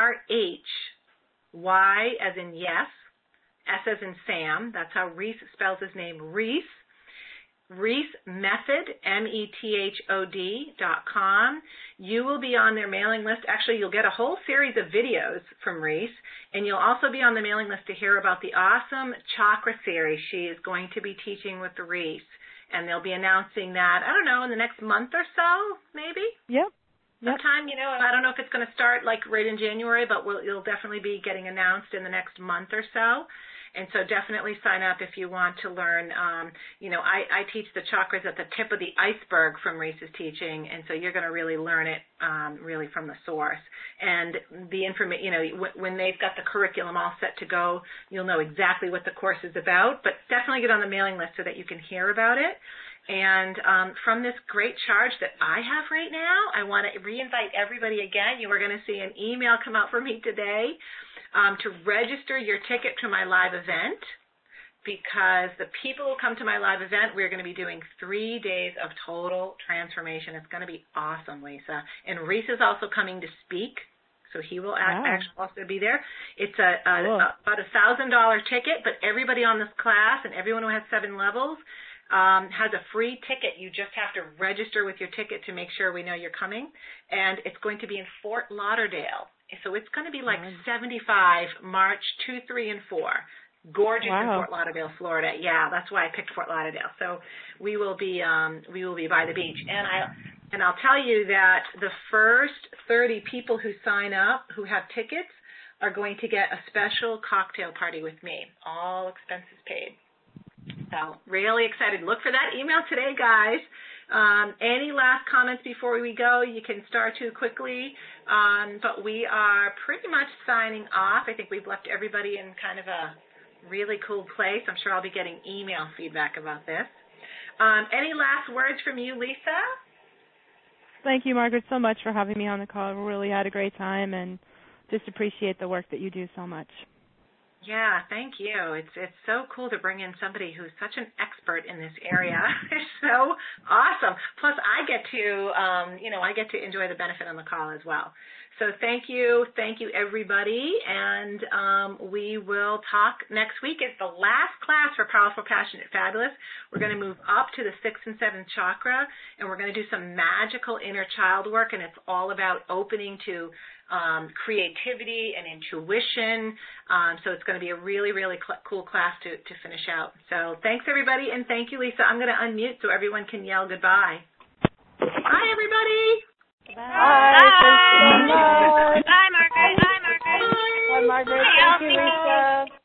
RHY as in yes, S as in Sam. That's how Rhees spells his name, Rhees. RheesMethod, METHOD.com. You will be on their mailing list. Actually, you'll get a whole series of videos from Rhees, and you'll also be on the mailing list to hear about the awesome chakra series she is going to be teaching with Rhees. And they'll be announcing that, I don't know, in the next month or so, maybe? Yep. Sometime, I don't know if it's going to start like right in January, but it'll definitely be getting announced in the next month or so. And so definitely sign up if you want to learn. I teach the chakras at the tip of the iceberg from Rhees's teaching, and so you're going to really learn it really from the source. And the information, when they've got the curriculum all set to go, you'll know exactly what the course is about. But definitely get on the mailing list so that you can hear about it. And from this great charge that I have right now, I want to reinvite everybody again. You are going to see an email come out from me today to register your ticket to my live event, because the people who come to my live event, we're going to be doing 3 days of total transformation. It's going to be awesome, Lisa. And Rhees is also coming to speak, so he will actually also be there. It's about $1,000 ticket, but everybody on this class and everyone who has 7 levels has a free ticket. You just have to register with your ticket to make sure we know you're coming. And it's going to be in Fort Lauderdale. So it's going to be like 75 March 2, 3, and 4. Gorgeous in Fort Lauderdale, Florida. Yeah, that's why I picked Fort Lauderdale. So we will be by the beach. And I'll tell you that the first 30 people who sign up who have tickets are going to get a special cocktail party with me, all expenses paid. So really excited. Look for that email today, guys. Any last comments before we go? You can start to quickly, but we are pretty much signing off. I think we've left everybody in kind of a really cool place. I'm sure I'll be getting email feedback about this. Any last words from you, Lisa? thank you, Margaret, so much for having me on the call. I really had a great time and just appreciate the work that you do so much. Yeah, thank you. It's so cool to bring in somebody who's such an expert in this area. It's so awesome. Plus, I get to enjoy the benefit on the call as well. So thank you everybody, and we will talk next week. It's the last class for Powerful, Passionate, Fabulous. We're going to move up to the 6th and 7th chakra, and we're going to do some magical inner child work, and it's all about opening to creativity and intuition. So it's going to be a really, really cool class to finish out. So thanks, everybody, and thank you, Lisa. I'm going to unmute so everyone can yell goodbye. Bye, everybody. Bye. Bye. Bye, Margaret. Bye, Margaret. Thank you, Lisa.